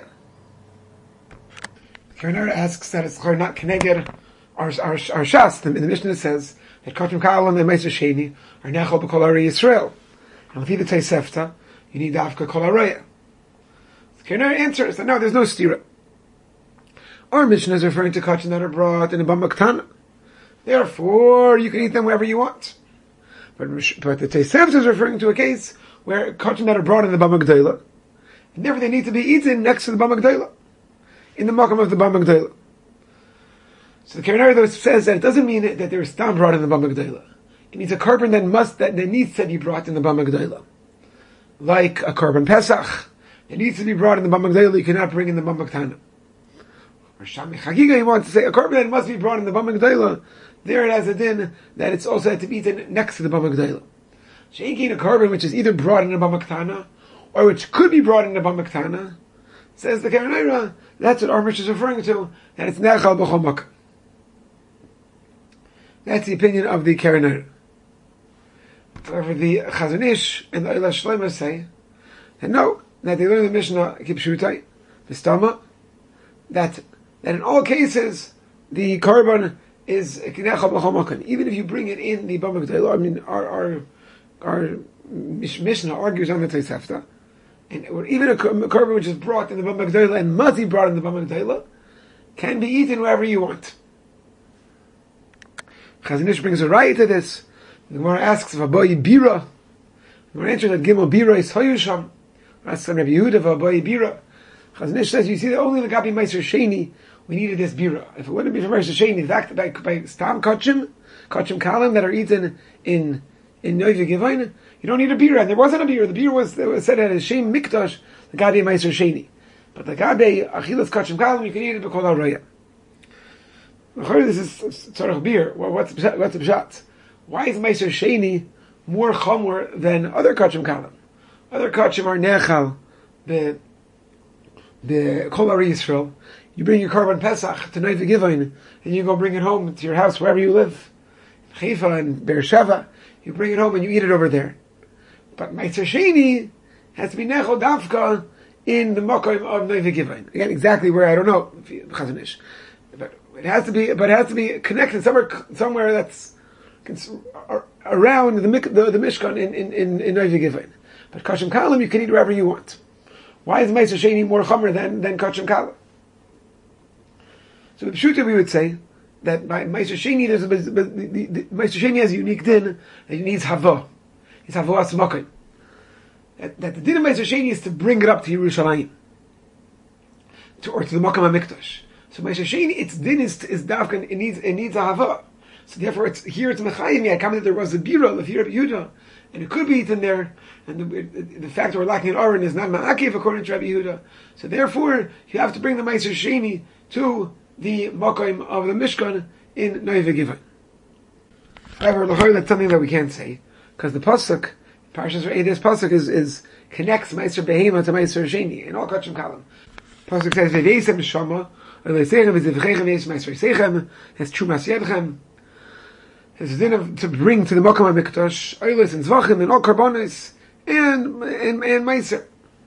Karen asks that it's not Keneged our our our Shas. The, the Mishnah says that Kachim Kalam and Meiser Sheni are Nechal B'Kol HaRoyah Yisrael. And if you say Sefta, you need Dafka Kol HaRoyah. Karen answers that no, there's no stira. Our Mishnah is referring to Kachim that are brought in a Bama Ketana. Therefore, you can eat them wherever you want. But, but the Tosefta is referring to a case where kachim that are brought in the Bama G'dayla, and therefore they need to be eaten next to the Bama G'dayla, in the makam of the Bama G'dayla. So the Keren though says that it doesn't mean that there is stam brought in the Bama G'dayla. It means a korban that must that, that needs to be brought in the Bama G'dayla, like a korban Pesach. It needs to be brought in the Bama G'dayla. You cannot bring in the Bama Ketana. Or Shami Chagiga, he wants to say a korban that must be brought in the Bama G'dayla. There it has a din that it's also had to be eaten next to the Bama G'dayla. She'inkin, a carbon which is either brought in a bamaktana, or which could be brought in a bamaktana, says the Karen, that's what our Mishnah is referring to, that it's nechal b'chol makom. That's the opinion of the Karen. However, the Chazon Ish and the Eilat Shlomo say that no, that they learn the Mishnah Kipshutai, the Stama, that that in all cases the carbon is nechal b'chol makom. Even if you bring it in the Bama G'dayla, I mean, our our our Mishnah argues on the Tosefta, and even a carbon which is brought in the Bama G'dayla and must be brought in the Bama G'dayla can be eaten wherever you want. Chazon Ish brings a right to this. The Gemara asks if Abayi Bira. The Gemara answers that Gimel Bira is Hoyusham. Asks Rabbi Yehuda of Abayi Bira. Chazon Ish says, you see that only in the Gabi Meiser Sheni we needed this Bira. If it wouldn't be for Meiser Sheni, the fact that by, by Stam Kachim, Kachim Kalim that are eaten in in Noiv Givain, you don't need a Bira. And there wasn't a Bira. The Bira was, was said at a Shem Mikdash, the Gabi Meiser Sheni. But the Gabi Achilas Kachim Kalim, you can eat it because of Raya. This is Tzarech Bir. What's what's the pshat? Why is Meiser Sheni more chamor than other kachim kalim? Other kachim are nechal, the the Kol Ari Yisrael. You bring your carbon Pesach to Noiv Givain, and you go bring it home to your house wherever you live, Haifa and Beersheva. You bring it home and you eat it over there. But Meiser Sheni has to be nechal dafka in the makom of Noiv Givain. Again, exactly where I don't know. Chazon Ish. But it has to be, but it has to be connected somewhere, somewhere that's around the the, the Mishkan in in in, in Noiv Givain. But Kachim Kalim you can eat wherever you want. Why is Meiser Sheni more chomer than than Kachim Kalim? So the Pshuta we would say that by Meiser Sheni there's a, the, the, the, Meiser Sheni has a unique din that he needs hava. He's havas makom. That, that the din of Meiser Sheni is to bring it up to Yerushalayim, to or to the Makam HaMikdash. So Meiser Sheni, its din is is dafkan. It needs it needs a hava. So therefore, it's here it's mechayim. I commented there was a bira of Rabbi Yehuda, and it could be eaten there. And the, the fact that we're lacking an aron is not ma'akev according to Rabbi Yehuda. So therefore, you have to bring the Meiser Sheni to the makom of the Mishkan in Noiv Givain. However, that's something that we can't say because the pasuk, Parshas Re'eh, pasuk is is connects Meiser Behema to Meiser Sheni in all kachim kalam. Pasuk says Ve'eisem Shama. Has Chumas Yedchem. Has a din of to bring to the Makam HaMikdash Oilis and Zvachim and all Karbonis and and, and Meiser.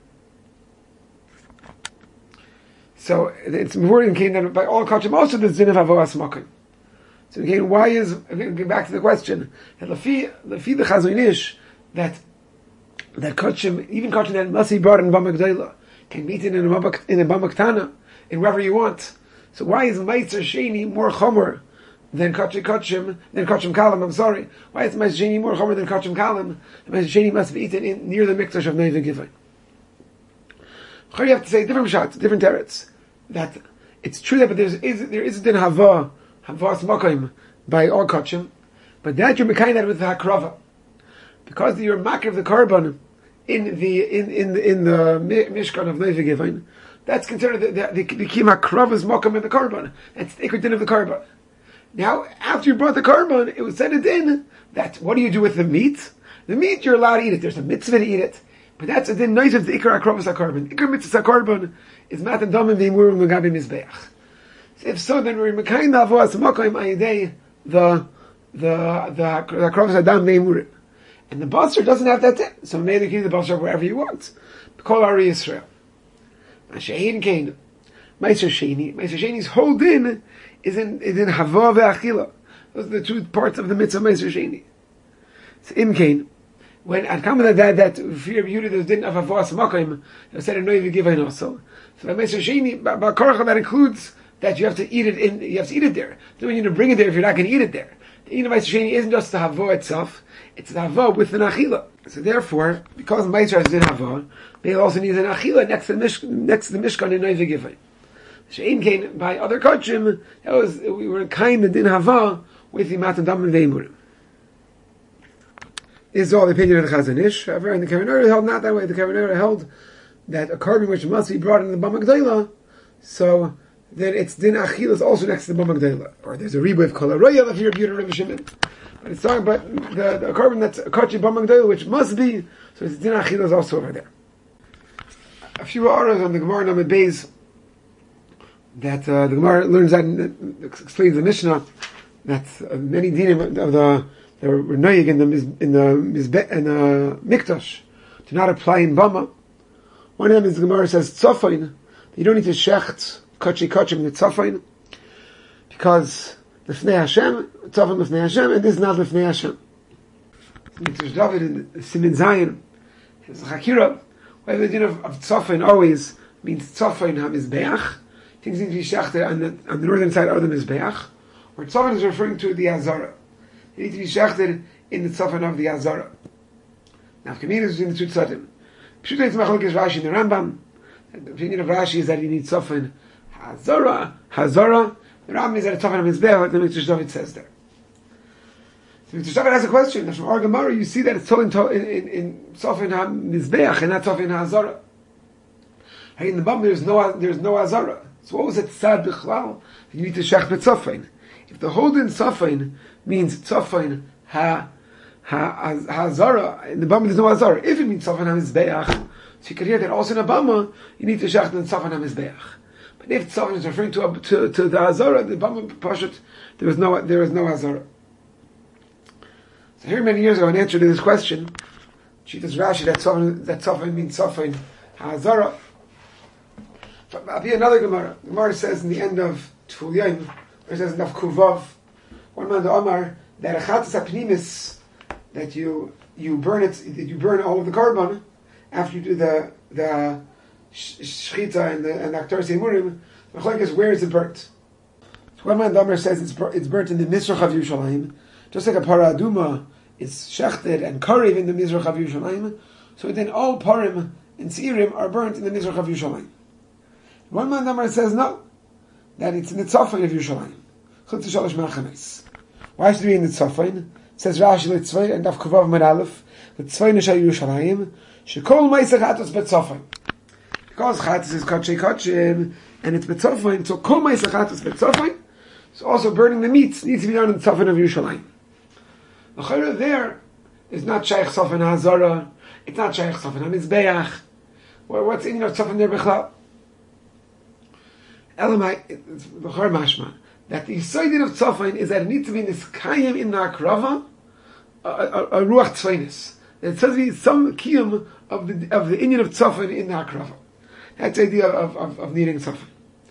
So it's important that by all Kachim also there's din of Avos Makam. So again, why is again back to the question that Lafi Lafi the Chazon Ish that that Kachim even Kachim that must be brought in Bama G'dayla can be eaten in a Bama in a Bama Ktana in wherever you want. So why is Meiser Sheni more chomer than Kachim Kachim than Kachim Kalim? I'm sorry. Why is Meiser Sheni more chomer than Kachim Kalim? Meiser Sheni must be eaten in, near the Mikdash of Noiv Givain. You have to say different shots, different teretz. That it's true that but there's is there is din hava havas makom by all Kachim, but that you're mekayin that with the hakrava because you're makir of the carbon in the in in the, in the Mishkan of Noiv Givain. That's considered the the the kima kravas makam in the carbon. That's the din of the carbon. Now, after you brought the carbon, it was said it in that what do you do with the meat? The meat you're allowed to eat it. There's a mitzvah to eat it, but that's a din nice of the ikar kravas carbon. Ikar mitzvah carbon is matan damim v'imur magabi mizbeach. If so, then we're mekayin avos makam ayidei the the the the kravas adam v'imur, and the basar doesn't have that din. So maybe you can eat the basar wherever you want. Kol Ari Yisrael. Shein Kain, Meiser Sheni. Meiser Sheni's whole din is in is in Hava ve'Achila. Those are the two parts of the mitzvah Meiser Sheni. It's in Kain. When at comment that that fear of Yehuda there's din of Havas Makom, they said a Noiv Givain also. So by Meiser Sheni, by Korcha that includes that you have to eat it in. You have to eat it there. You don't need to bring it there if you're not going to eat it there. The eating of Meiser Sheni isn't just the Hava itself; it's the Hava with the Achila. So therefore, because Meiser is in Hava, they also need an Achila next to the Mishkan, next to the Mishkan in Noiv Givain. Shein Kain by other Kachim, that was we were kind of din Hava with the Matan Dam and Veimurim. This is all the opinion of the Chazon Ish. However, in the Kavanah held not that way. The Kavanah held that a carbon which must be brought in the Bama G'dayla, so then it's din Achila is also next to the Bama G'dayla. Or there's a rebuy of Kol HaRoya if you're a beautiful Rebbe Shimon. But it's talking about the, the carbon that's kachi bamang doil, which must be, so it's din achila is also over there. A few hours on the Gemara Namid Beis that uh, the Gemara learns that, that explains the Mishnah that uh, many dinim of the that were noyig in the in the in the mikdash do not apply in bama. One of them is the Gemara says tzofain. You don't need to shecht kachi kachi in the tzofain because the Lifnei Hashem, tzofain Lifnei Hashem, and this is not Lifnei Hashem. Mikdash David in Simin Zayin has a chakira. Why the din of, of tzofain always means tzofain hamizbeach. Things need to be shechted on the on the northern side of the mizbeach. Or tzofain is referring to the azara. They need to be shechted in the tzofain of the azara. Now, Kamina is between the two tzodim. Pshuta is machlokes Rashi in the Rambam. The opinion of Rashi is that you need tzofain hazara, hazara. The Rambam is that a tzofain of mizbeach, like the Mikdash David says there. So Mikdash David has a question. That's from our Gemara. You see that it's told in in in tzofain hamizbeach and not tzofain hazara. Hey, in the Bam there's no there's no azara. So what was it sad bichlal? You need to shech b'tzofain. If the whole din tzofain means tzofain ha ha hazara, in the bama there's no hazara. If it means tzofain hamizbeach, so you can hear that also in a bama you need to shech the tzofain hamizbeach. But if tzofain is referring to to, to the hazara, the bama pashut there was no there was no hazara. So here many years ago, an answer to this question, Shitas Rashi that tzofain that tzofain means tzofain hazara. I'll be another Gemara. The Gemara says in the end of Tful Yom, it says in Daf Kuvav, one man the Omar that a chatas apnimis that you you burn it that you burn all of the carbon after you do the the shchita and the and aktar seimurim. The machlokes is where is it burnt? So one man the Omar says it's it's burnt in the Mizrach of Yerushalayim, just like a para aduma is shechted and karev in the Mizrach of Yerushalayim. So then all parim and seirim are burnt in the Mizrach of Yerushalayim. One man number says no, that it's in the tzofain of Yerushalayim. Chutz shalosh mechanes. Why should it be in the tzofain? Says Rashi letzvay and Daf Kuvav Amud Aleph letzvay neshal Yerushalayim shekol ma'aseh chatos betzofain. Because chatos is kachei kachim and it's betzofain, so kol ma'aseh chatos betzofain. So also burning the meats needs to be done in the tzofain of Yerushalayim. The chayra there is not shaykh tzofain hazara. It's not shaykh tzofain hamizbeach. What's in your tzofain there b'chlal? Elamai, the Chor Mashma, that the Yisoidin of Tzofain is that it needs to be niskayim in the Akrava, a, a, a Ruach Tzvainis. It says to be some kiyum of the of the Inyan of Tzofain in the Akrava. That's the idea of, of, of needing Tzofain.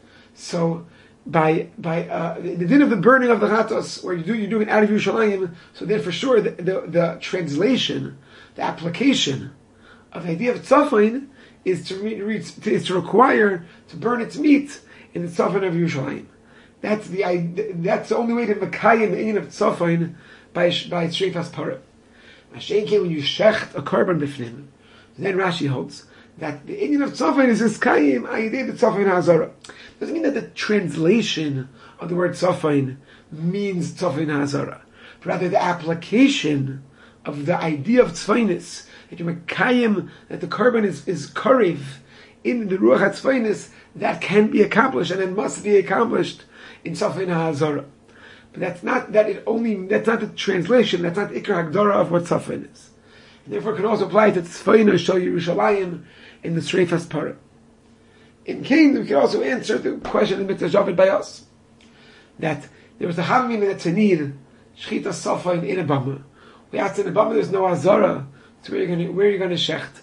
So, by by uh, the din of the burning of the Chatos, where you do, you're doing it out of Yerushalayim, so then for sure the, the, the translation, the application of the idea of Tzofain is to, re, re, to, is to require to burn its meat in the Tzofain of Yerushalayim. That's the that's the only way to Mekayim the Inyan of Tzofain by by Shreifas Parah. Mashenke, when you shecht a carbon bifnim, then Rashi holds that the Inyan of Tzofain is Iskayim Ayidei the Tzofain Hazara. Doesn't mean that the translation of the word Tzofain means Tzofain Hazara, but rather the application of the idea of Tzvainis, that you Mekayim, that the carbon is is Karev in the Ruach HaTzvainis, that can be accomplished, and it must be accomplished in Tzofain HaHazara. But that's not that it only that's not the translation, that's not the Ikar Hagdara of what Tzofain is. And therefore it can also apply to Tzfain or Shal Yerushalayim in the Shreifas Parah. In Cain, we can also answer the question in Mikdash David by us. That there was a Havmin that to need Shchita Tzofain in a Bama. We asked in a Bama there's no Hazara, so where are you going to, where are you going to shecht?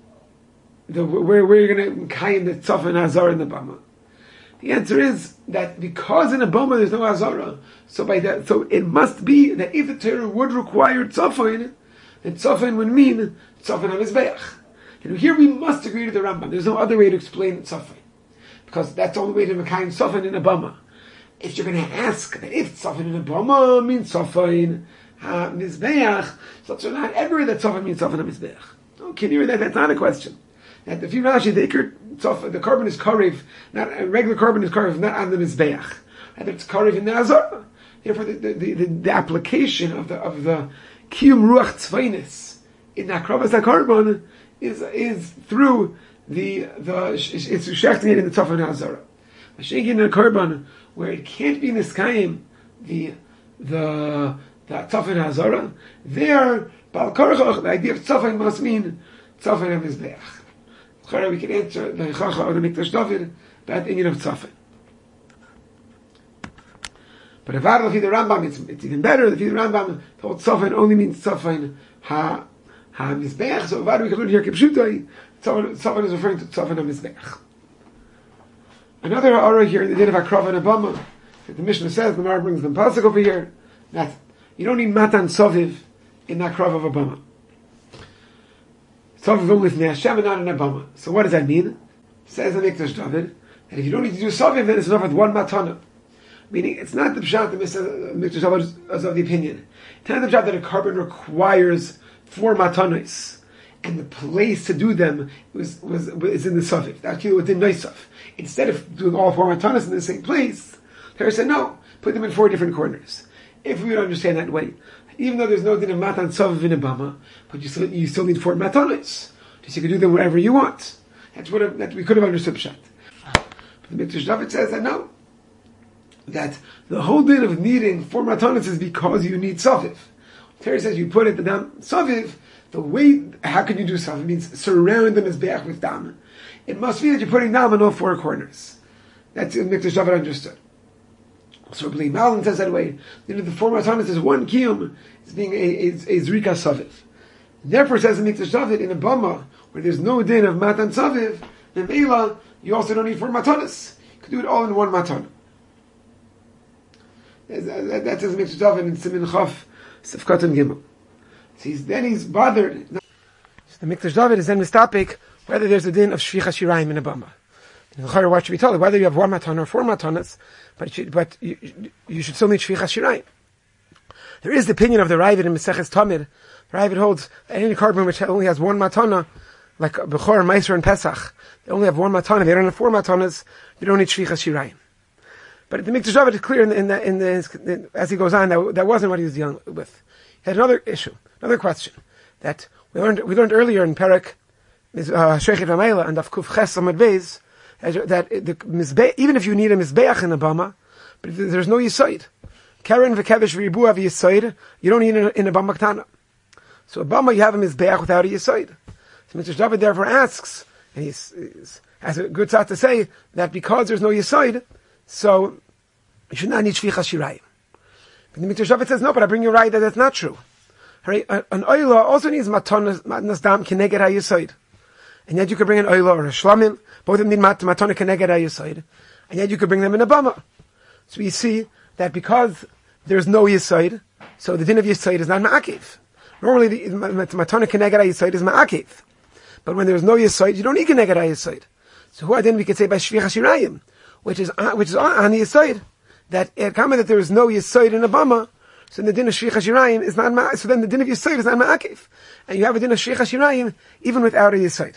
The, where, where you're going to kaim the tzofain hazara in the bama? The answer is that because in a bama there's no hazara, so by that, so it must be that if the Torah would require tzofain, then tzofain would mean tzofain hamizbeach. And here we must agree to the Rambam. There's no other way to explain tzofain, because that's the only way to kaim tzofain in a bama. If you're going to ask that if tzofain in a bama means tzofain hamizbeach, so it's not everywhere that tzofain means tzofain hamizbeach. Okay, you hear that? That's not a question. That if you Rashi, the ikr, the carbon is karev, not a regular carbon is karev, not on the mizbeach. And it's karev in the azara. Therefore, the, the, the, the application of the of the kiyum ruach tzvainis in the akravas carbon is is through the the it's shechting it in the tzofain hazara. Mashenkin in a carbon where it can't be niskayim the the the Tzafin Hazara, there, Bal Korach, the idea of Tzafin must mean Tzafin HaMizbeach. We can answer the Chacha or the Mikdash David that Indian of Tzafin. But if I don't the Rambam, it's, it's even better. If the Rambam, the whole Tzafin only means Tzafin Ha HaMizbeach. So if we can learn here Kipshutai, Tzafin is referring to Tzafin HaMizbeach. Another aura here in the din of Akrav and Abama, the Mishnah says, the Gemara brings the pasuk over here, that you don't need Matan Soviv in that Akrav of Abama. Soviv only from the Hashem and not in Abama. So what does that mean? Says the Mikdash David, that if you don't need to do Soviv, then it's enough with one Matana. Meaning, it's not the Pshat that Mikdash David is of the opinion. It's not the Pshat that a carbon requires four Matanos, and the place to do them was, was, was in the Soviv. That's what's in Noisov. Instead of doing all four matanas in the same place, Torah said, no, put them in four different corners. If we would understand that way, even though there's no din of matan tzavav in Abama, but you still, you still need four matanas. Just you can do them wherever you want. That's what that we could have understood Pshat. But the Mikdash David says that no, that the whole din of needing four matanas is because you need tzavav. Torah says you put it down tzavav. The way, how can you do tzavav? It means surround them as be'ach with dam. It must be that you're putting dam on all four corners. That's what Mikdash David understood. So Bli Malin says that way. You know, the four matanas is one kiyum, is being a, a, a zrika saviv. Therefore, says the Mikdash David in a bama where there's no din of matan saviv, in Meila, you also don't need four matanas. You can do it all in one matana. That says Mikdash David in Simin Chaf Sefkat and Gimel. So he's, then he's bothered. So the Mikdash David is then mistapik whether there's a din of shvicha shirayim in a bama. In the what should be told, whether you have one matana or four matanas, but should, but you, you should still need shvicha shirayim. There is the opinion of the Ravid in Maseches Tamid. The Ravid holds that any carbon which only has one matana, like Bechor, Meiser, and Pesach, they only have one matana. They don't have four matanas. You don't need shvicha shirayim. But the Mikdash David is clear in the, in the, in the, in, as he goes on, that, that wasn't what he was dealing with. He had another issue, another question that we learned. We learned earlier in Perek. Sheikhet Ramayla and Afkuf Ches Amad Beis, that the mizbe, even if you need a mizbeach in a bama, but if there's no yisoid, Karen v'kevish v'ribu have yisoid, you don't need it in a bama ktana. So a bama you have a mizbeach without a yisoid. So Mister David therefore asks, and he has a good thought to say that because there's no yisoid, so you should not need shvicha shirayim. But the Mister David says no, but I bring you right that that's not true. An oila also needs matanas matnas dam keneged ha yisoid. And yet you could bring an oila or a shlamim. Both of them need matana keneged ha-yisoid. And yet you could bring them in a bama. So we see that because there's no yisoid, so the din of yisoid is not ma'akiv. Normally the matana keneged ha-yisoid is ma'akiv. But when there's no yisoid, you don't need keneged ha-yisoid. So who then we could say by shvicha shirayim, which is which is on the yisoid, that it comes that there is no yisoid in a bama, so the din of shvicha shirayim is not ma'akiv. So then the din of yisoid is not ma'akiv. And you have a din of shvicha shirayim even without a yisoid.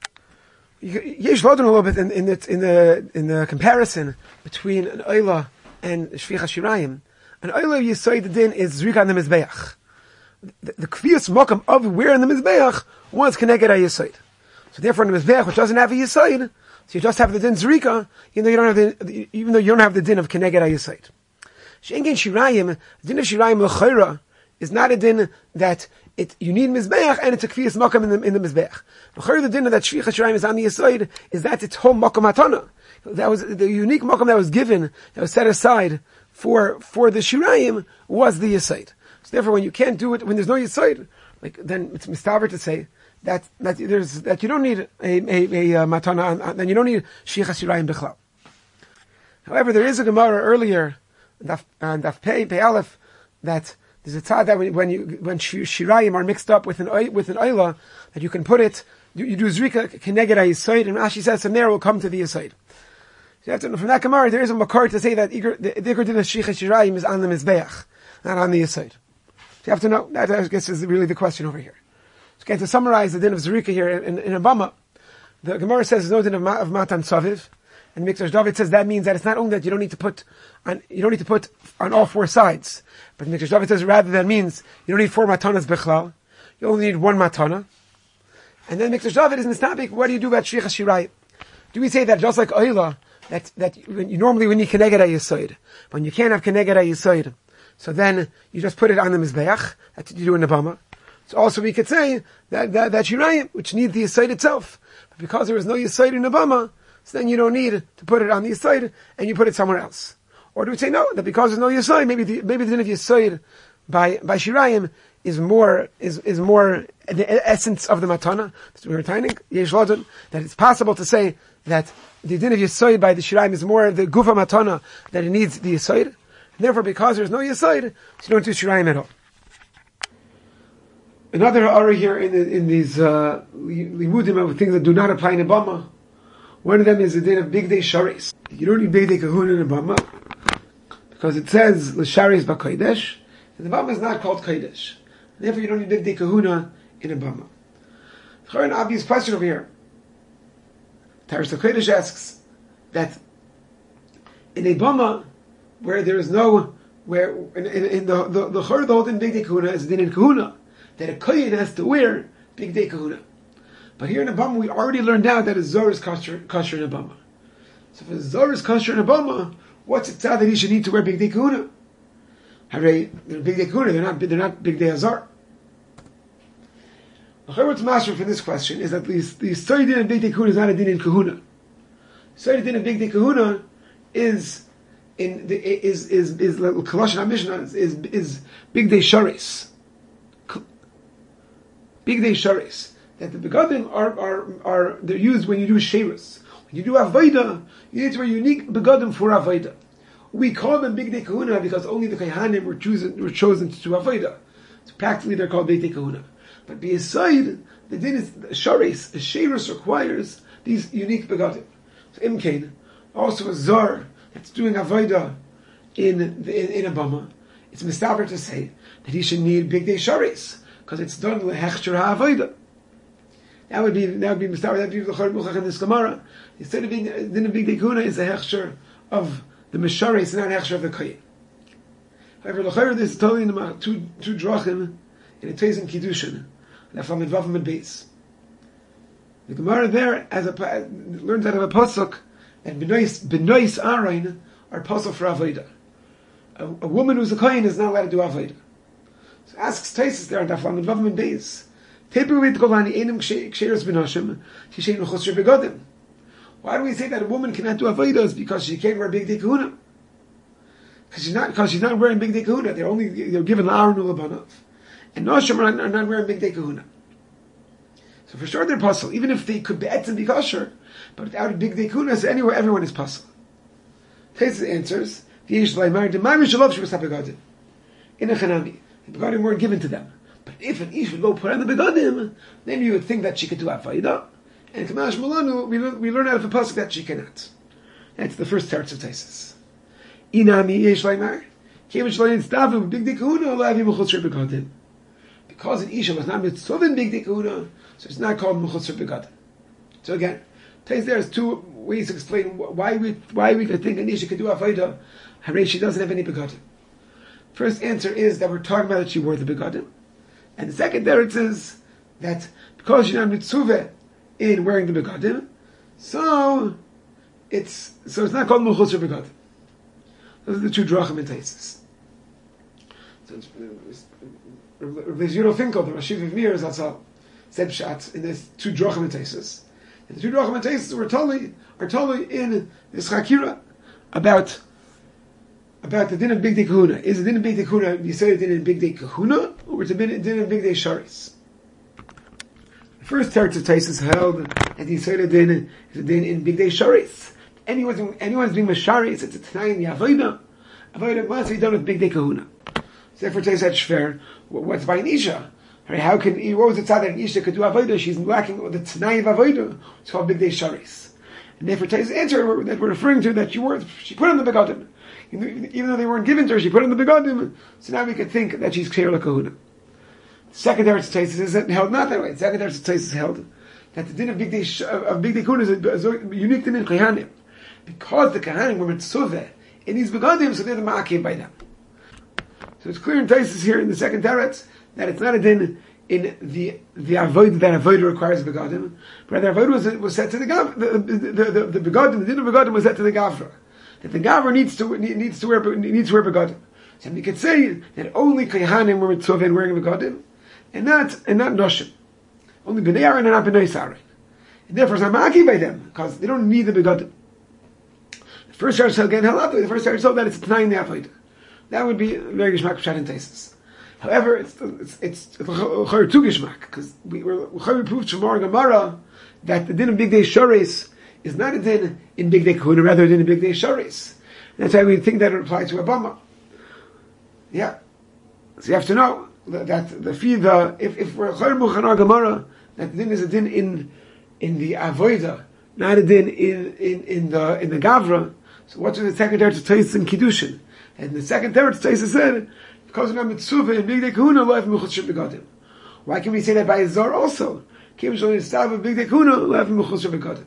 Yesh Lodin a little bit in, in the in the in the comparison between an oila and shvicha shirayim. An oila yisoid the din is zrika on the mizbeach. The, the kviyas mokam of where in the mizbeach was connected a yisoid. So therefore, in the mizbeach which doesn't have a yisoid, so you just have the din zrika, even though you don't have the even though you don't have the din of connected a yisoid. She'engen shirayim, the din of shirayim l'chayra is not a din that it you need mizbeach and it's a kviyas makam in the in the mizbeach. The din that shvicha shirayim is on the yisoid is that it's home makam hatana. That was the unique makam that was given, that was set aside for for the shirayim was the yisoid. So therefore, when you can't do it when there's no yisoid, like then it's mistaver to say that that there's that you don't need a a, a, a matana, then you don't need shvicha shirayim b'chlal. However, there is a gemara earlier, daf daf pei pei aleph, that there's a tzad that when, when you when shirayim are mixed up with an with an oila, that you can put it, you, you do zrika keneged ha-yisoid, and Rashi says from there will come to the yisoid. So you have to, from that gemara, there is a makar to say that the ikar din of shvicha shirayim is on the mizbeach, not on the yisoid. So you have to know that. I guess is really the question over here. So again, to summarize the din of zrika here in, in a bama, the gemara says there's no din of, ma, of matan saviv. And Mikdash David says that means that it's not only that you don't need to put on, you don't need to put on all four sides, but Mikdash David says rather that means you don't need four matanas bechlal, you only need one matana. And then Mikdash David is mistabik. What do you do about shvicha shirayim? Do we say that just like oila, that that when you normally when you keneged ha-yisoid, when you can't have keneged ha-yisoid, so then you just put it on the Mizbeach. That's what you do in the Bama. So also we could say that, that, that Shirayim, which need the Yesod itself. But because there is no Yesod in the Bama, so then you don't need to put it on the Yesod, and you put it somewhere else. Or do we say no, that because there's no Yesod, maybe the, maybe the din of Yesod by, by Shirayim is more, is, is more the essence of the Matana. That's what we were trying, Yesh Lodin, that it's possible to say that the din of Yesod by the Shirayim is more the Gufa Matana, that it needs the Yesod. And therefore, because there's no Yesod, so you don't do Shirayim at all. Another ha'ara here in, the, in these uh, limudim of things that do not apply in a Bama. One of them is the din of Big Day Sharis. You don't need Big Day Kahuna in a Bama, because it says L'Sharis B'Kodesh, and the Bama is not called Kodesh. Therefore, you don't need Big Day Kahuna in a Bama. There's an obvious question over here. Taras HaKodesh asks that in a Bama, where there is no, where in, in, in the the the Chor, the whole din Big Day Kahuna is a din in Kahuna, that a Kohen has to wear Big Day Kahuna. But here in a Bama, we already learned out that a Zor is kosher, kosher in a Bama. So if a Zor is kosher in a Bama, what's it that he should need to wear Big Day Kahuna? Hooray, they're Big Day Kahuna, they're not, they're not Big Day Azar. What's master for this question is that the Yesod din of Big Day Kahuna is not a din in Kahuna. Yesod din of Big Day Kahuna is in the is is is Kolosh Mishnah is is Big Day Sharis. Big Day Sharis. That the begadim are, are, are, they're used when you do Sheirus. When you do Avodah, you need to wear unique begadim for Avodah. We call them Big Day Kahuna because only the Kohanim were chosen, were chosen to do Avodah. So practically they're called Big Day Kahuna. But beside, the din is, Sharis, a Sheirus requires these unique begadim. So Imkain, also a Zor, that's doing Avodah in, the, in, in a Bama, it's mistaber to say that he should need Big Day Sharis, because it's done lehechsher ha'avodah. That would be that would be mistaber. That would be the Chor Muchach in this Gemara. Instead of being din of Big Day Kahuna is a hechsher of the Misharis, not a hechsher of the Kohen. However, the Chor this is totally in the two two drachim in a Teis in Kiddushin, left from Midvavim and Beis. The Gemara there as a learns out of a pasuk that benois benois Aaron are pasuk for avodah. A, a woman who's a Kohen is not allowed to do avodah. So asks Taisus there, Daflam and Vavam and Beis. Why do we say that a woman cannot do avodas because she can't wear Big Day Kahuna? Because she's not because she's not wearing Big Day Kahuna. They're only they're given la'ar nu'labanov, and Noshim are, are not wearing Big Day Kahuna. So for sure they're puzzle, even if they could be etzim be kosher, but without a Big Day Kahuna, so anywhere everyone is puzzle. Taisus answers: the Yesh Laimar, the Ma'amir Shalov Shuvas HaBegadim in a Chanami. The begadim weren't given to them. But if an ish would go put on the begadim, then you would think that she could do avodah. And Kamash Malanu, we learn, we learn out of the pasuk that she cannot. That's the first teretz of Taisus. Inami yesh laimar, kevich loyin tzdavu Big Day Kahuna olavi mechutzer begadim. Because an isha was not mitzvah Big Day Kahuna, so it's not called mechutzer begadim. So again, Taisus there is two ways to explain why we why we could think an isha could do avodah. Hooray, she doesn't have any begadim. First answer is that we're talking about that she wore the begadim. And the second teretz is that because she's not mitzvah in wearing the begadim, so it's so it's not called mechutzer begadim. Those are the two drachim in Taisus. So there's Yudel Finkel, the Rashiv of Mir, that's how said pshat in this two drachim in Taisus. And the two drachim in Taisus were totally are totally in this chakira about. About the din of Big Day Kahuna. Is the din of Big Day Kahuna, you say the din of Big Day Kahuna, or it's a din of Big Day Sharis? The first teretz of Taisus held that the Yisrael din is a din in Big Day Sharis. Anyone's, anyone's doing Masharis, it's a Tanai in the Avodah. Avodah must be done with Big Day Kahuna. So therefore Taisus had Shver, what's by an Isha? How can, what was the tzad that an Isha could do Avodah? She's lacking the Tanai of Avodah. It's called Big Day Sharis. And therefore Taisus' answer that we're referring to, that she wore, she put on the begadim. Even though they weren't given to her, she put on the begadim. So now we could think that she's K'sheir L'Kahuna. The second teretz of Taisus is held not that way. The second teretz of Taisus is held that the din of Big Day of Big Day Kahuna is a, a unique din in Kohanim, because the Kohanim were mitzvah in these begadim, so they're the ma'akim by them. So it's clear in Taisus here in the second teretz that it's not a din in the the avodah that avodah requires begadim, but the avodah was was set to the gav the the the, the, the begadim the din of begadim was set to the gavra. That the gavra needs to needs to wear needs to wear begadim. So we could say that only Kohanim were mitzvah and wearing begadim, and not and not noshim. Only bnei Aaron and not bnei Sarai. And therefore it's not maki by them, because they don't need the begadim. The first Shar Shal again halacha, the first Shar Shal that it's t'nai in the avodah. That would be very gishmak pshat and taisis. However, it's it's it's chayr tu gishmak, because we were chayr proved Shemar Gemara that the din of big day shores is not a din in big day kahuna, rather than in big day shores. That's why we think that it applies to Abama. Yeah. So you have to know that, that the fee the if if we're chayr muchanar Gemara, that the din is a din in in the avodah, not a din in in in the in the gavra. So what's the second teretz taisis in kiddushin? And the second teretz taisis said because of mitzvah in big day kahuna life mechutzim begadim. Why can we say that by a zar also? Kim shon yistav big day kahuna life mechutzim begadim.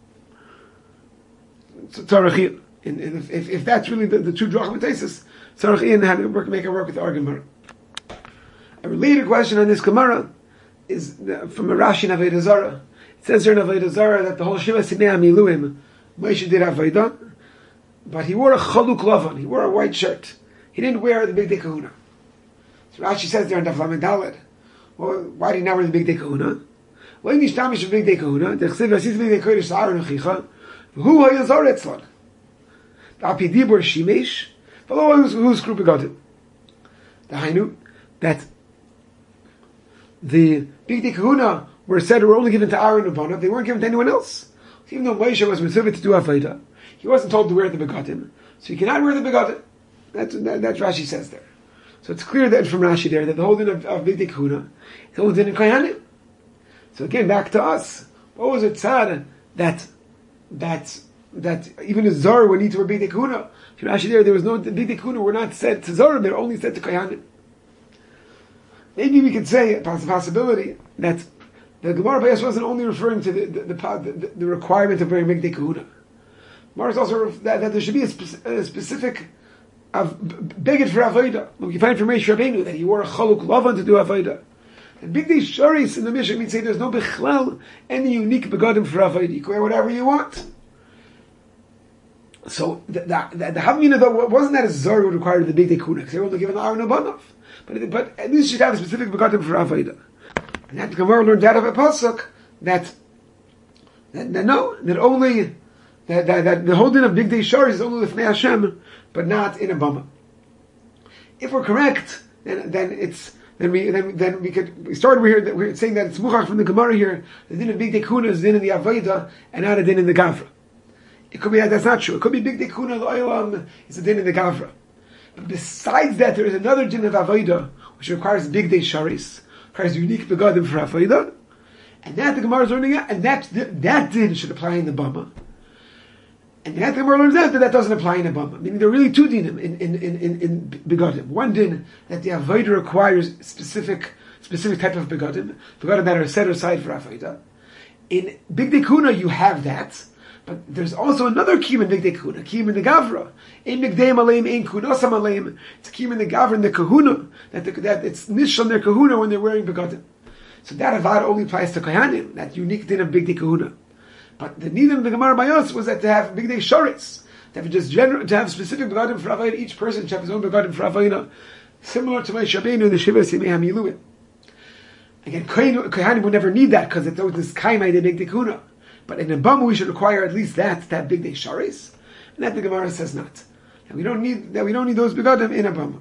So tzarachiyah. In, in, if, if that's really the, the true drachma taisis, tzarachiyah had to work, make it work with the argument. A related question on this Gemara is from a Rashi in Avodah Zarah. It says here in Avodah Zarah that the whole Shiva Sinei HaMiluim, Moshe did Avodah, but he wore a chaluk lavan, he wore a white shirt. He didn't wear the big day kahuna. So Rashi says there in Daf Lamed Daled, well, why did he not wear the big day kahuna? Well, in Nishtamish of big day kahuna, the Chsiv Yasis big day kahuna Sa'ar Nechicha, who ha Yazar Etzlan? The Api Dibur Shimesh, follow whose group got it. The Hainu, that the big day kahuna were said were only given to Aaron and Banav, they weren't given to anyone else. So even though Moshe was mitzvah to do Avodah, he wasn't told to wear the begadim, so he cannot wear the begadim. That's that, that's Rashi says there. So it's clear that from Rashi there that the whole din of, of big day kahuna is the whole din in Kohanim. So again, back to us. What was it tzad that that that even a zar would need to wear big day kahuna? From Rashi there, there was no big day kahuna were not said to zar; they're only said to Kohanim. Maybe we could say, it's a possibility, that the Gemara Bayas wasn't only referring to the the, the, the, the requirement of wearing big day kahuna. Gemara is also that, that there should be a, spe- a specific of beged for avodah. We can find from Moshe Rabbeinu that he wore a chaluk lavan to do avodah. And big day shoris in the Mishnah means say there's no bechlal any unique begadim for avodah. You can wear whatever you want. So the the, the, the Havamina though wasn't that a zar would require the big day kahuna because they were only given the Aaron Abanov. But but at least you should have a specific begadim for avodah. And that the Gemara learned out of a pasuk that that, that no that only that, that that the whole din of big day shoris is only with Hashem, but not in a bama. If we're correct, then then it's then we then then we could we started we here we're saying that it's muchach from the Gemara here. The din of big day kahuna is din in the avodah and not a din in the gavra. It could be that that's not true. It could be big day kahuna l'olam is a din in the gavra. But besides that, there is another din of avodah which requires big day shoris, requires unique begadim for avodah, and that the Gemara is learning out, and that that din should apply in the bama. And that the Gemara learns out that that doesn't apply in a bama. Meaning there are really two dinim in in in in, in begadim. One din that the avodah requires specific specific type of begadim, begadim that are set aside for avodah. In big day kahuna you have that, but there's also another kiyum in big day kahuna, kiyum in the gavra. In big day aleim, in kunasam aleim. It's kiyum in the gavra in the kahuna that the, that it's nish on their kahuna when they're wearing begadim. So that avad only applies to kohanim. That unique din of big day kahuna. But the need of the Gemara Bayos was that to have big day shoritz, to have just general, to have specific begadim for avodah. Each person should have his own begadim for avodah, similar to Moshe Rabbeinu the Shiva Sinei HaMiluim. Again, kohanim would never need that because it's always this kaimai de big day kahuna. But in a bama we should require at least that to have big day shoritz, and that the Gemara says not. And we don't need that. We don't need those begadim in a bama.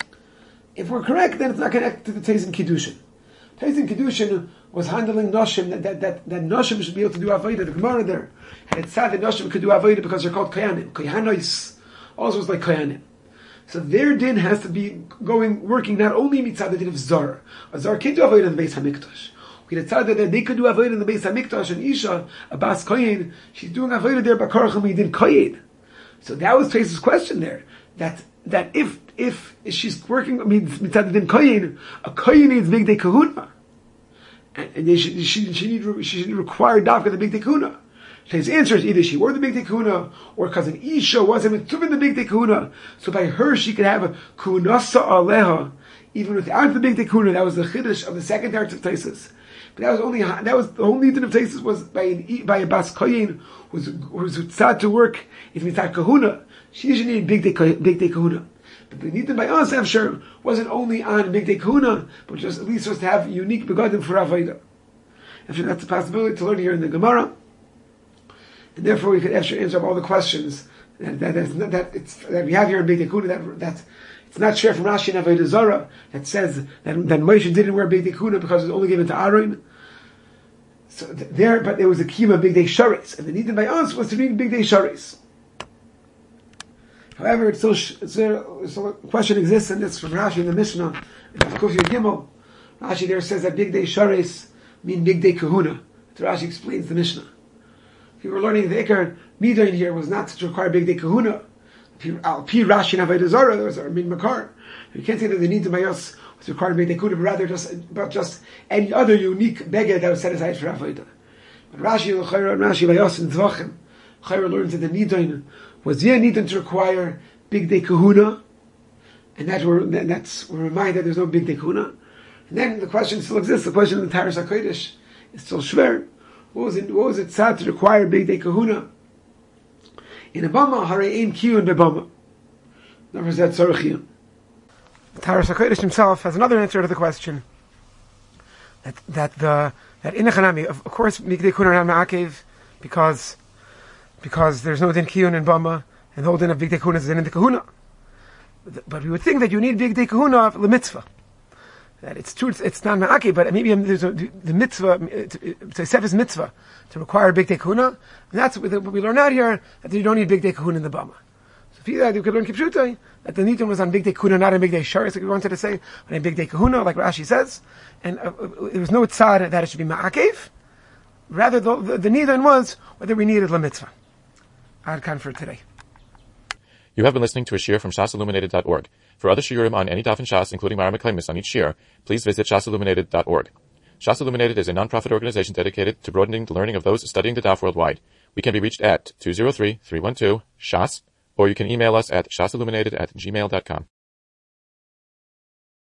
If we're correct, then it's not connected to the Teis in Kiddushin. Teis in Kiddushin was handling noshim, that that that, that noshim should be able to do avodah. The Gemara there had it said that noshim could do avodah because they're called kohanim. Kohanos also was like kohanim. So their din has to be going working not only mitzad the din of zar. A zar can't do avodah in the Beis Hamikdash. We decided that they could do avodah in the Beis Hamikdash, and Isha, a bas kohen, she's doing avodah there by korachim midin kohen. So that was Teis's question there. That that if if she's working mitzad the din kohen, a kohen needs big day kahuna. And, and they should, she, she, need, she should require dafka the big day kahuna. His answer is either she wore the big day kahuna, or because an Isha wasn't mitzvah in the big day kahuna, so by her she could have a kunasa aleha, even without the big day kahuna. That was the chiddush of the second teretz of Taisus. But that was only that was the only din of Taisus was by an, by a bas kohen who's who's tzad to work is mitzad kahuna. She usually need big day big day kahuna. But the Nidin by us, Efsher, wasn't only on Big Day Kahuna, but just at least was to have unique begadim for Avodah. Efsher, that's a possibility to learn here in the Gemara. And therefore we could Efsher answer all the questions that, that, that, that, it's, that we have here in Big Day Kahuna, that, that it's not shared from Rashi and Avodah Zarah, that says that, that Moshe didn't wear Big Day Kahuna because it was only given to Aaron. So th- there, but there was a kiyum Big Day Sharis, and the Nidin by us was to read Big Day Sharis. However, it's still, it's still, still a question exists, and it's from Rashi in the Mishnah. Of course, your Gimel, Rashi there says that Big Day Sharis mean Big Day Kahuna. So Rashi explains the Mishnah. If you were learning the Ikar, Midain here was not to require Big Day Kahuna. Al Pi Rashi and Avodah Zarah, there was a Min Makar. You can't say that the Nidin by us was required Big Day Kahuna, but rather just, but just any other unique Beged that was set aside for Avodah. But Rashi and Rashi by us in Tvachim, Chayra learns that the Nidin was yeah needed to require Big Day Kahuna, and that we're, that's we're reminded there's no Big Day Kahuna. And then the question still exists. The question in the Taras HaKodesh is still schwer. What was it? What was it sad to require Big Day Kahuna? In a bama, hare ein kiyun bebama. Never is that tzarich. Taras HaKodesh himself has another answer to the question. That that the that in a chanami, of course, Big Day Kahuna not ma'akev because. Because there's no din kiyun in Bama, and the whole din of Big Day Kahuna is din in the Kahuna. But we would think that you need Big Day Kahuna of the mitzvah. That it's true, it's, it's not ma'aki, but maybe there's a, the mitzvah, it's a sevis mitzvah to require Big Day Kahuna. And that's what we learn out here, that you don't need Big Day Kahuna in the Bama. So if you that, you could learn Kipshutai, that the Nidin was on Big Day Kahuna, not on Big Day Sharis, like we wanted to say, but on Big Day Kahuna, like Rashi says. And uh, there was no tzad that it should be ma'akev. Rather, the, the, the Nidin was whether we needed la mitzvah. Adkan for today. You have been listening to a shiur from shas illuminated dot org. For other shiurim on any daf in Shas, including Mara Meklemis on each shiur, please visit shas illuminated dot org. Shas Illuminated is a non-profit organization dedicated to broadening the learning of those studying the daf worldwide. We can be reached at two zero three, three one two, shas, or you can email us at shasilluminated at gmail dot com.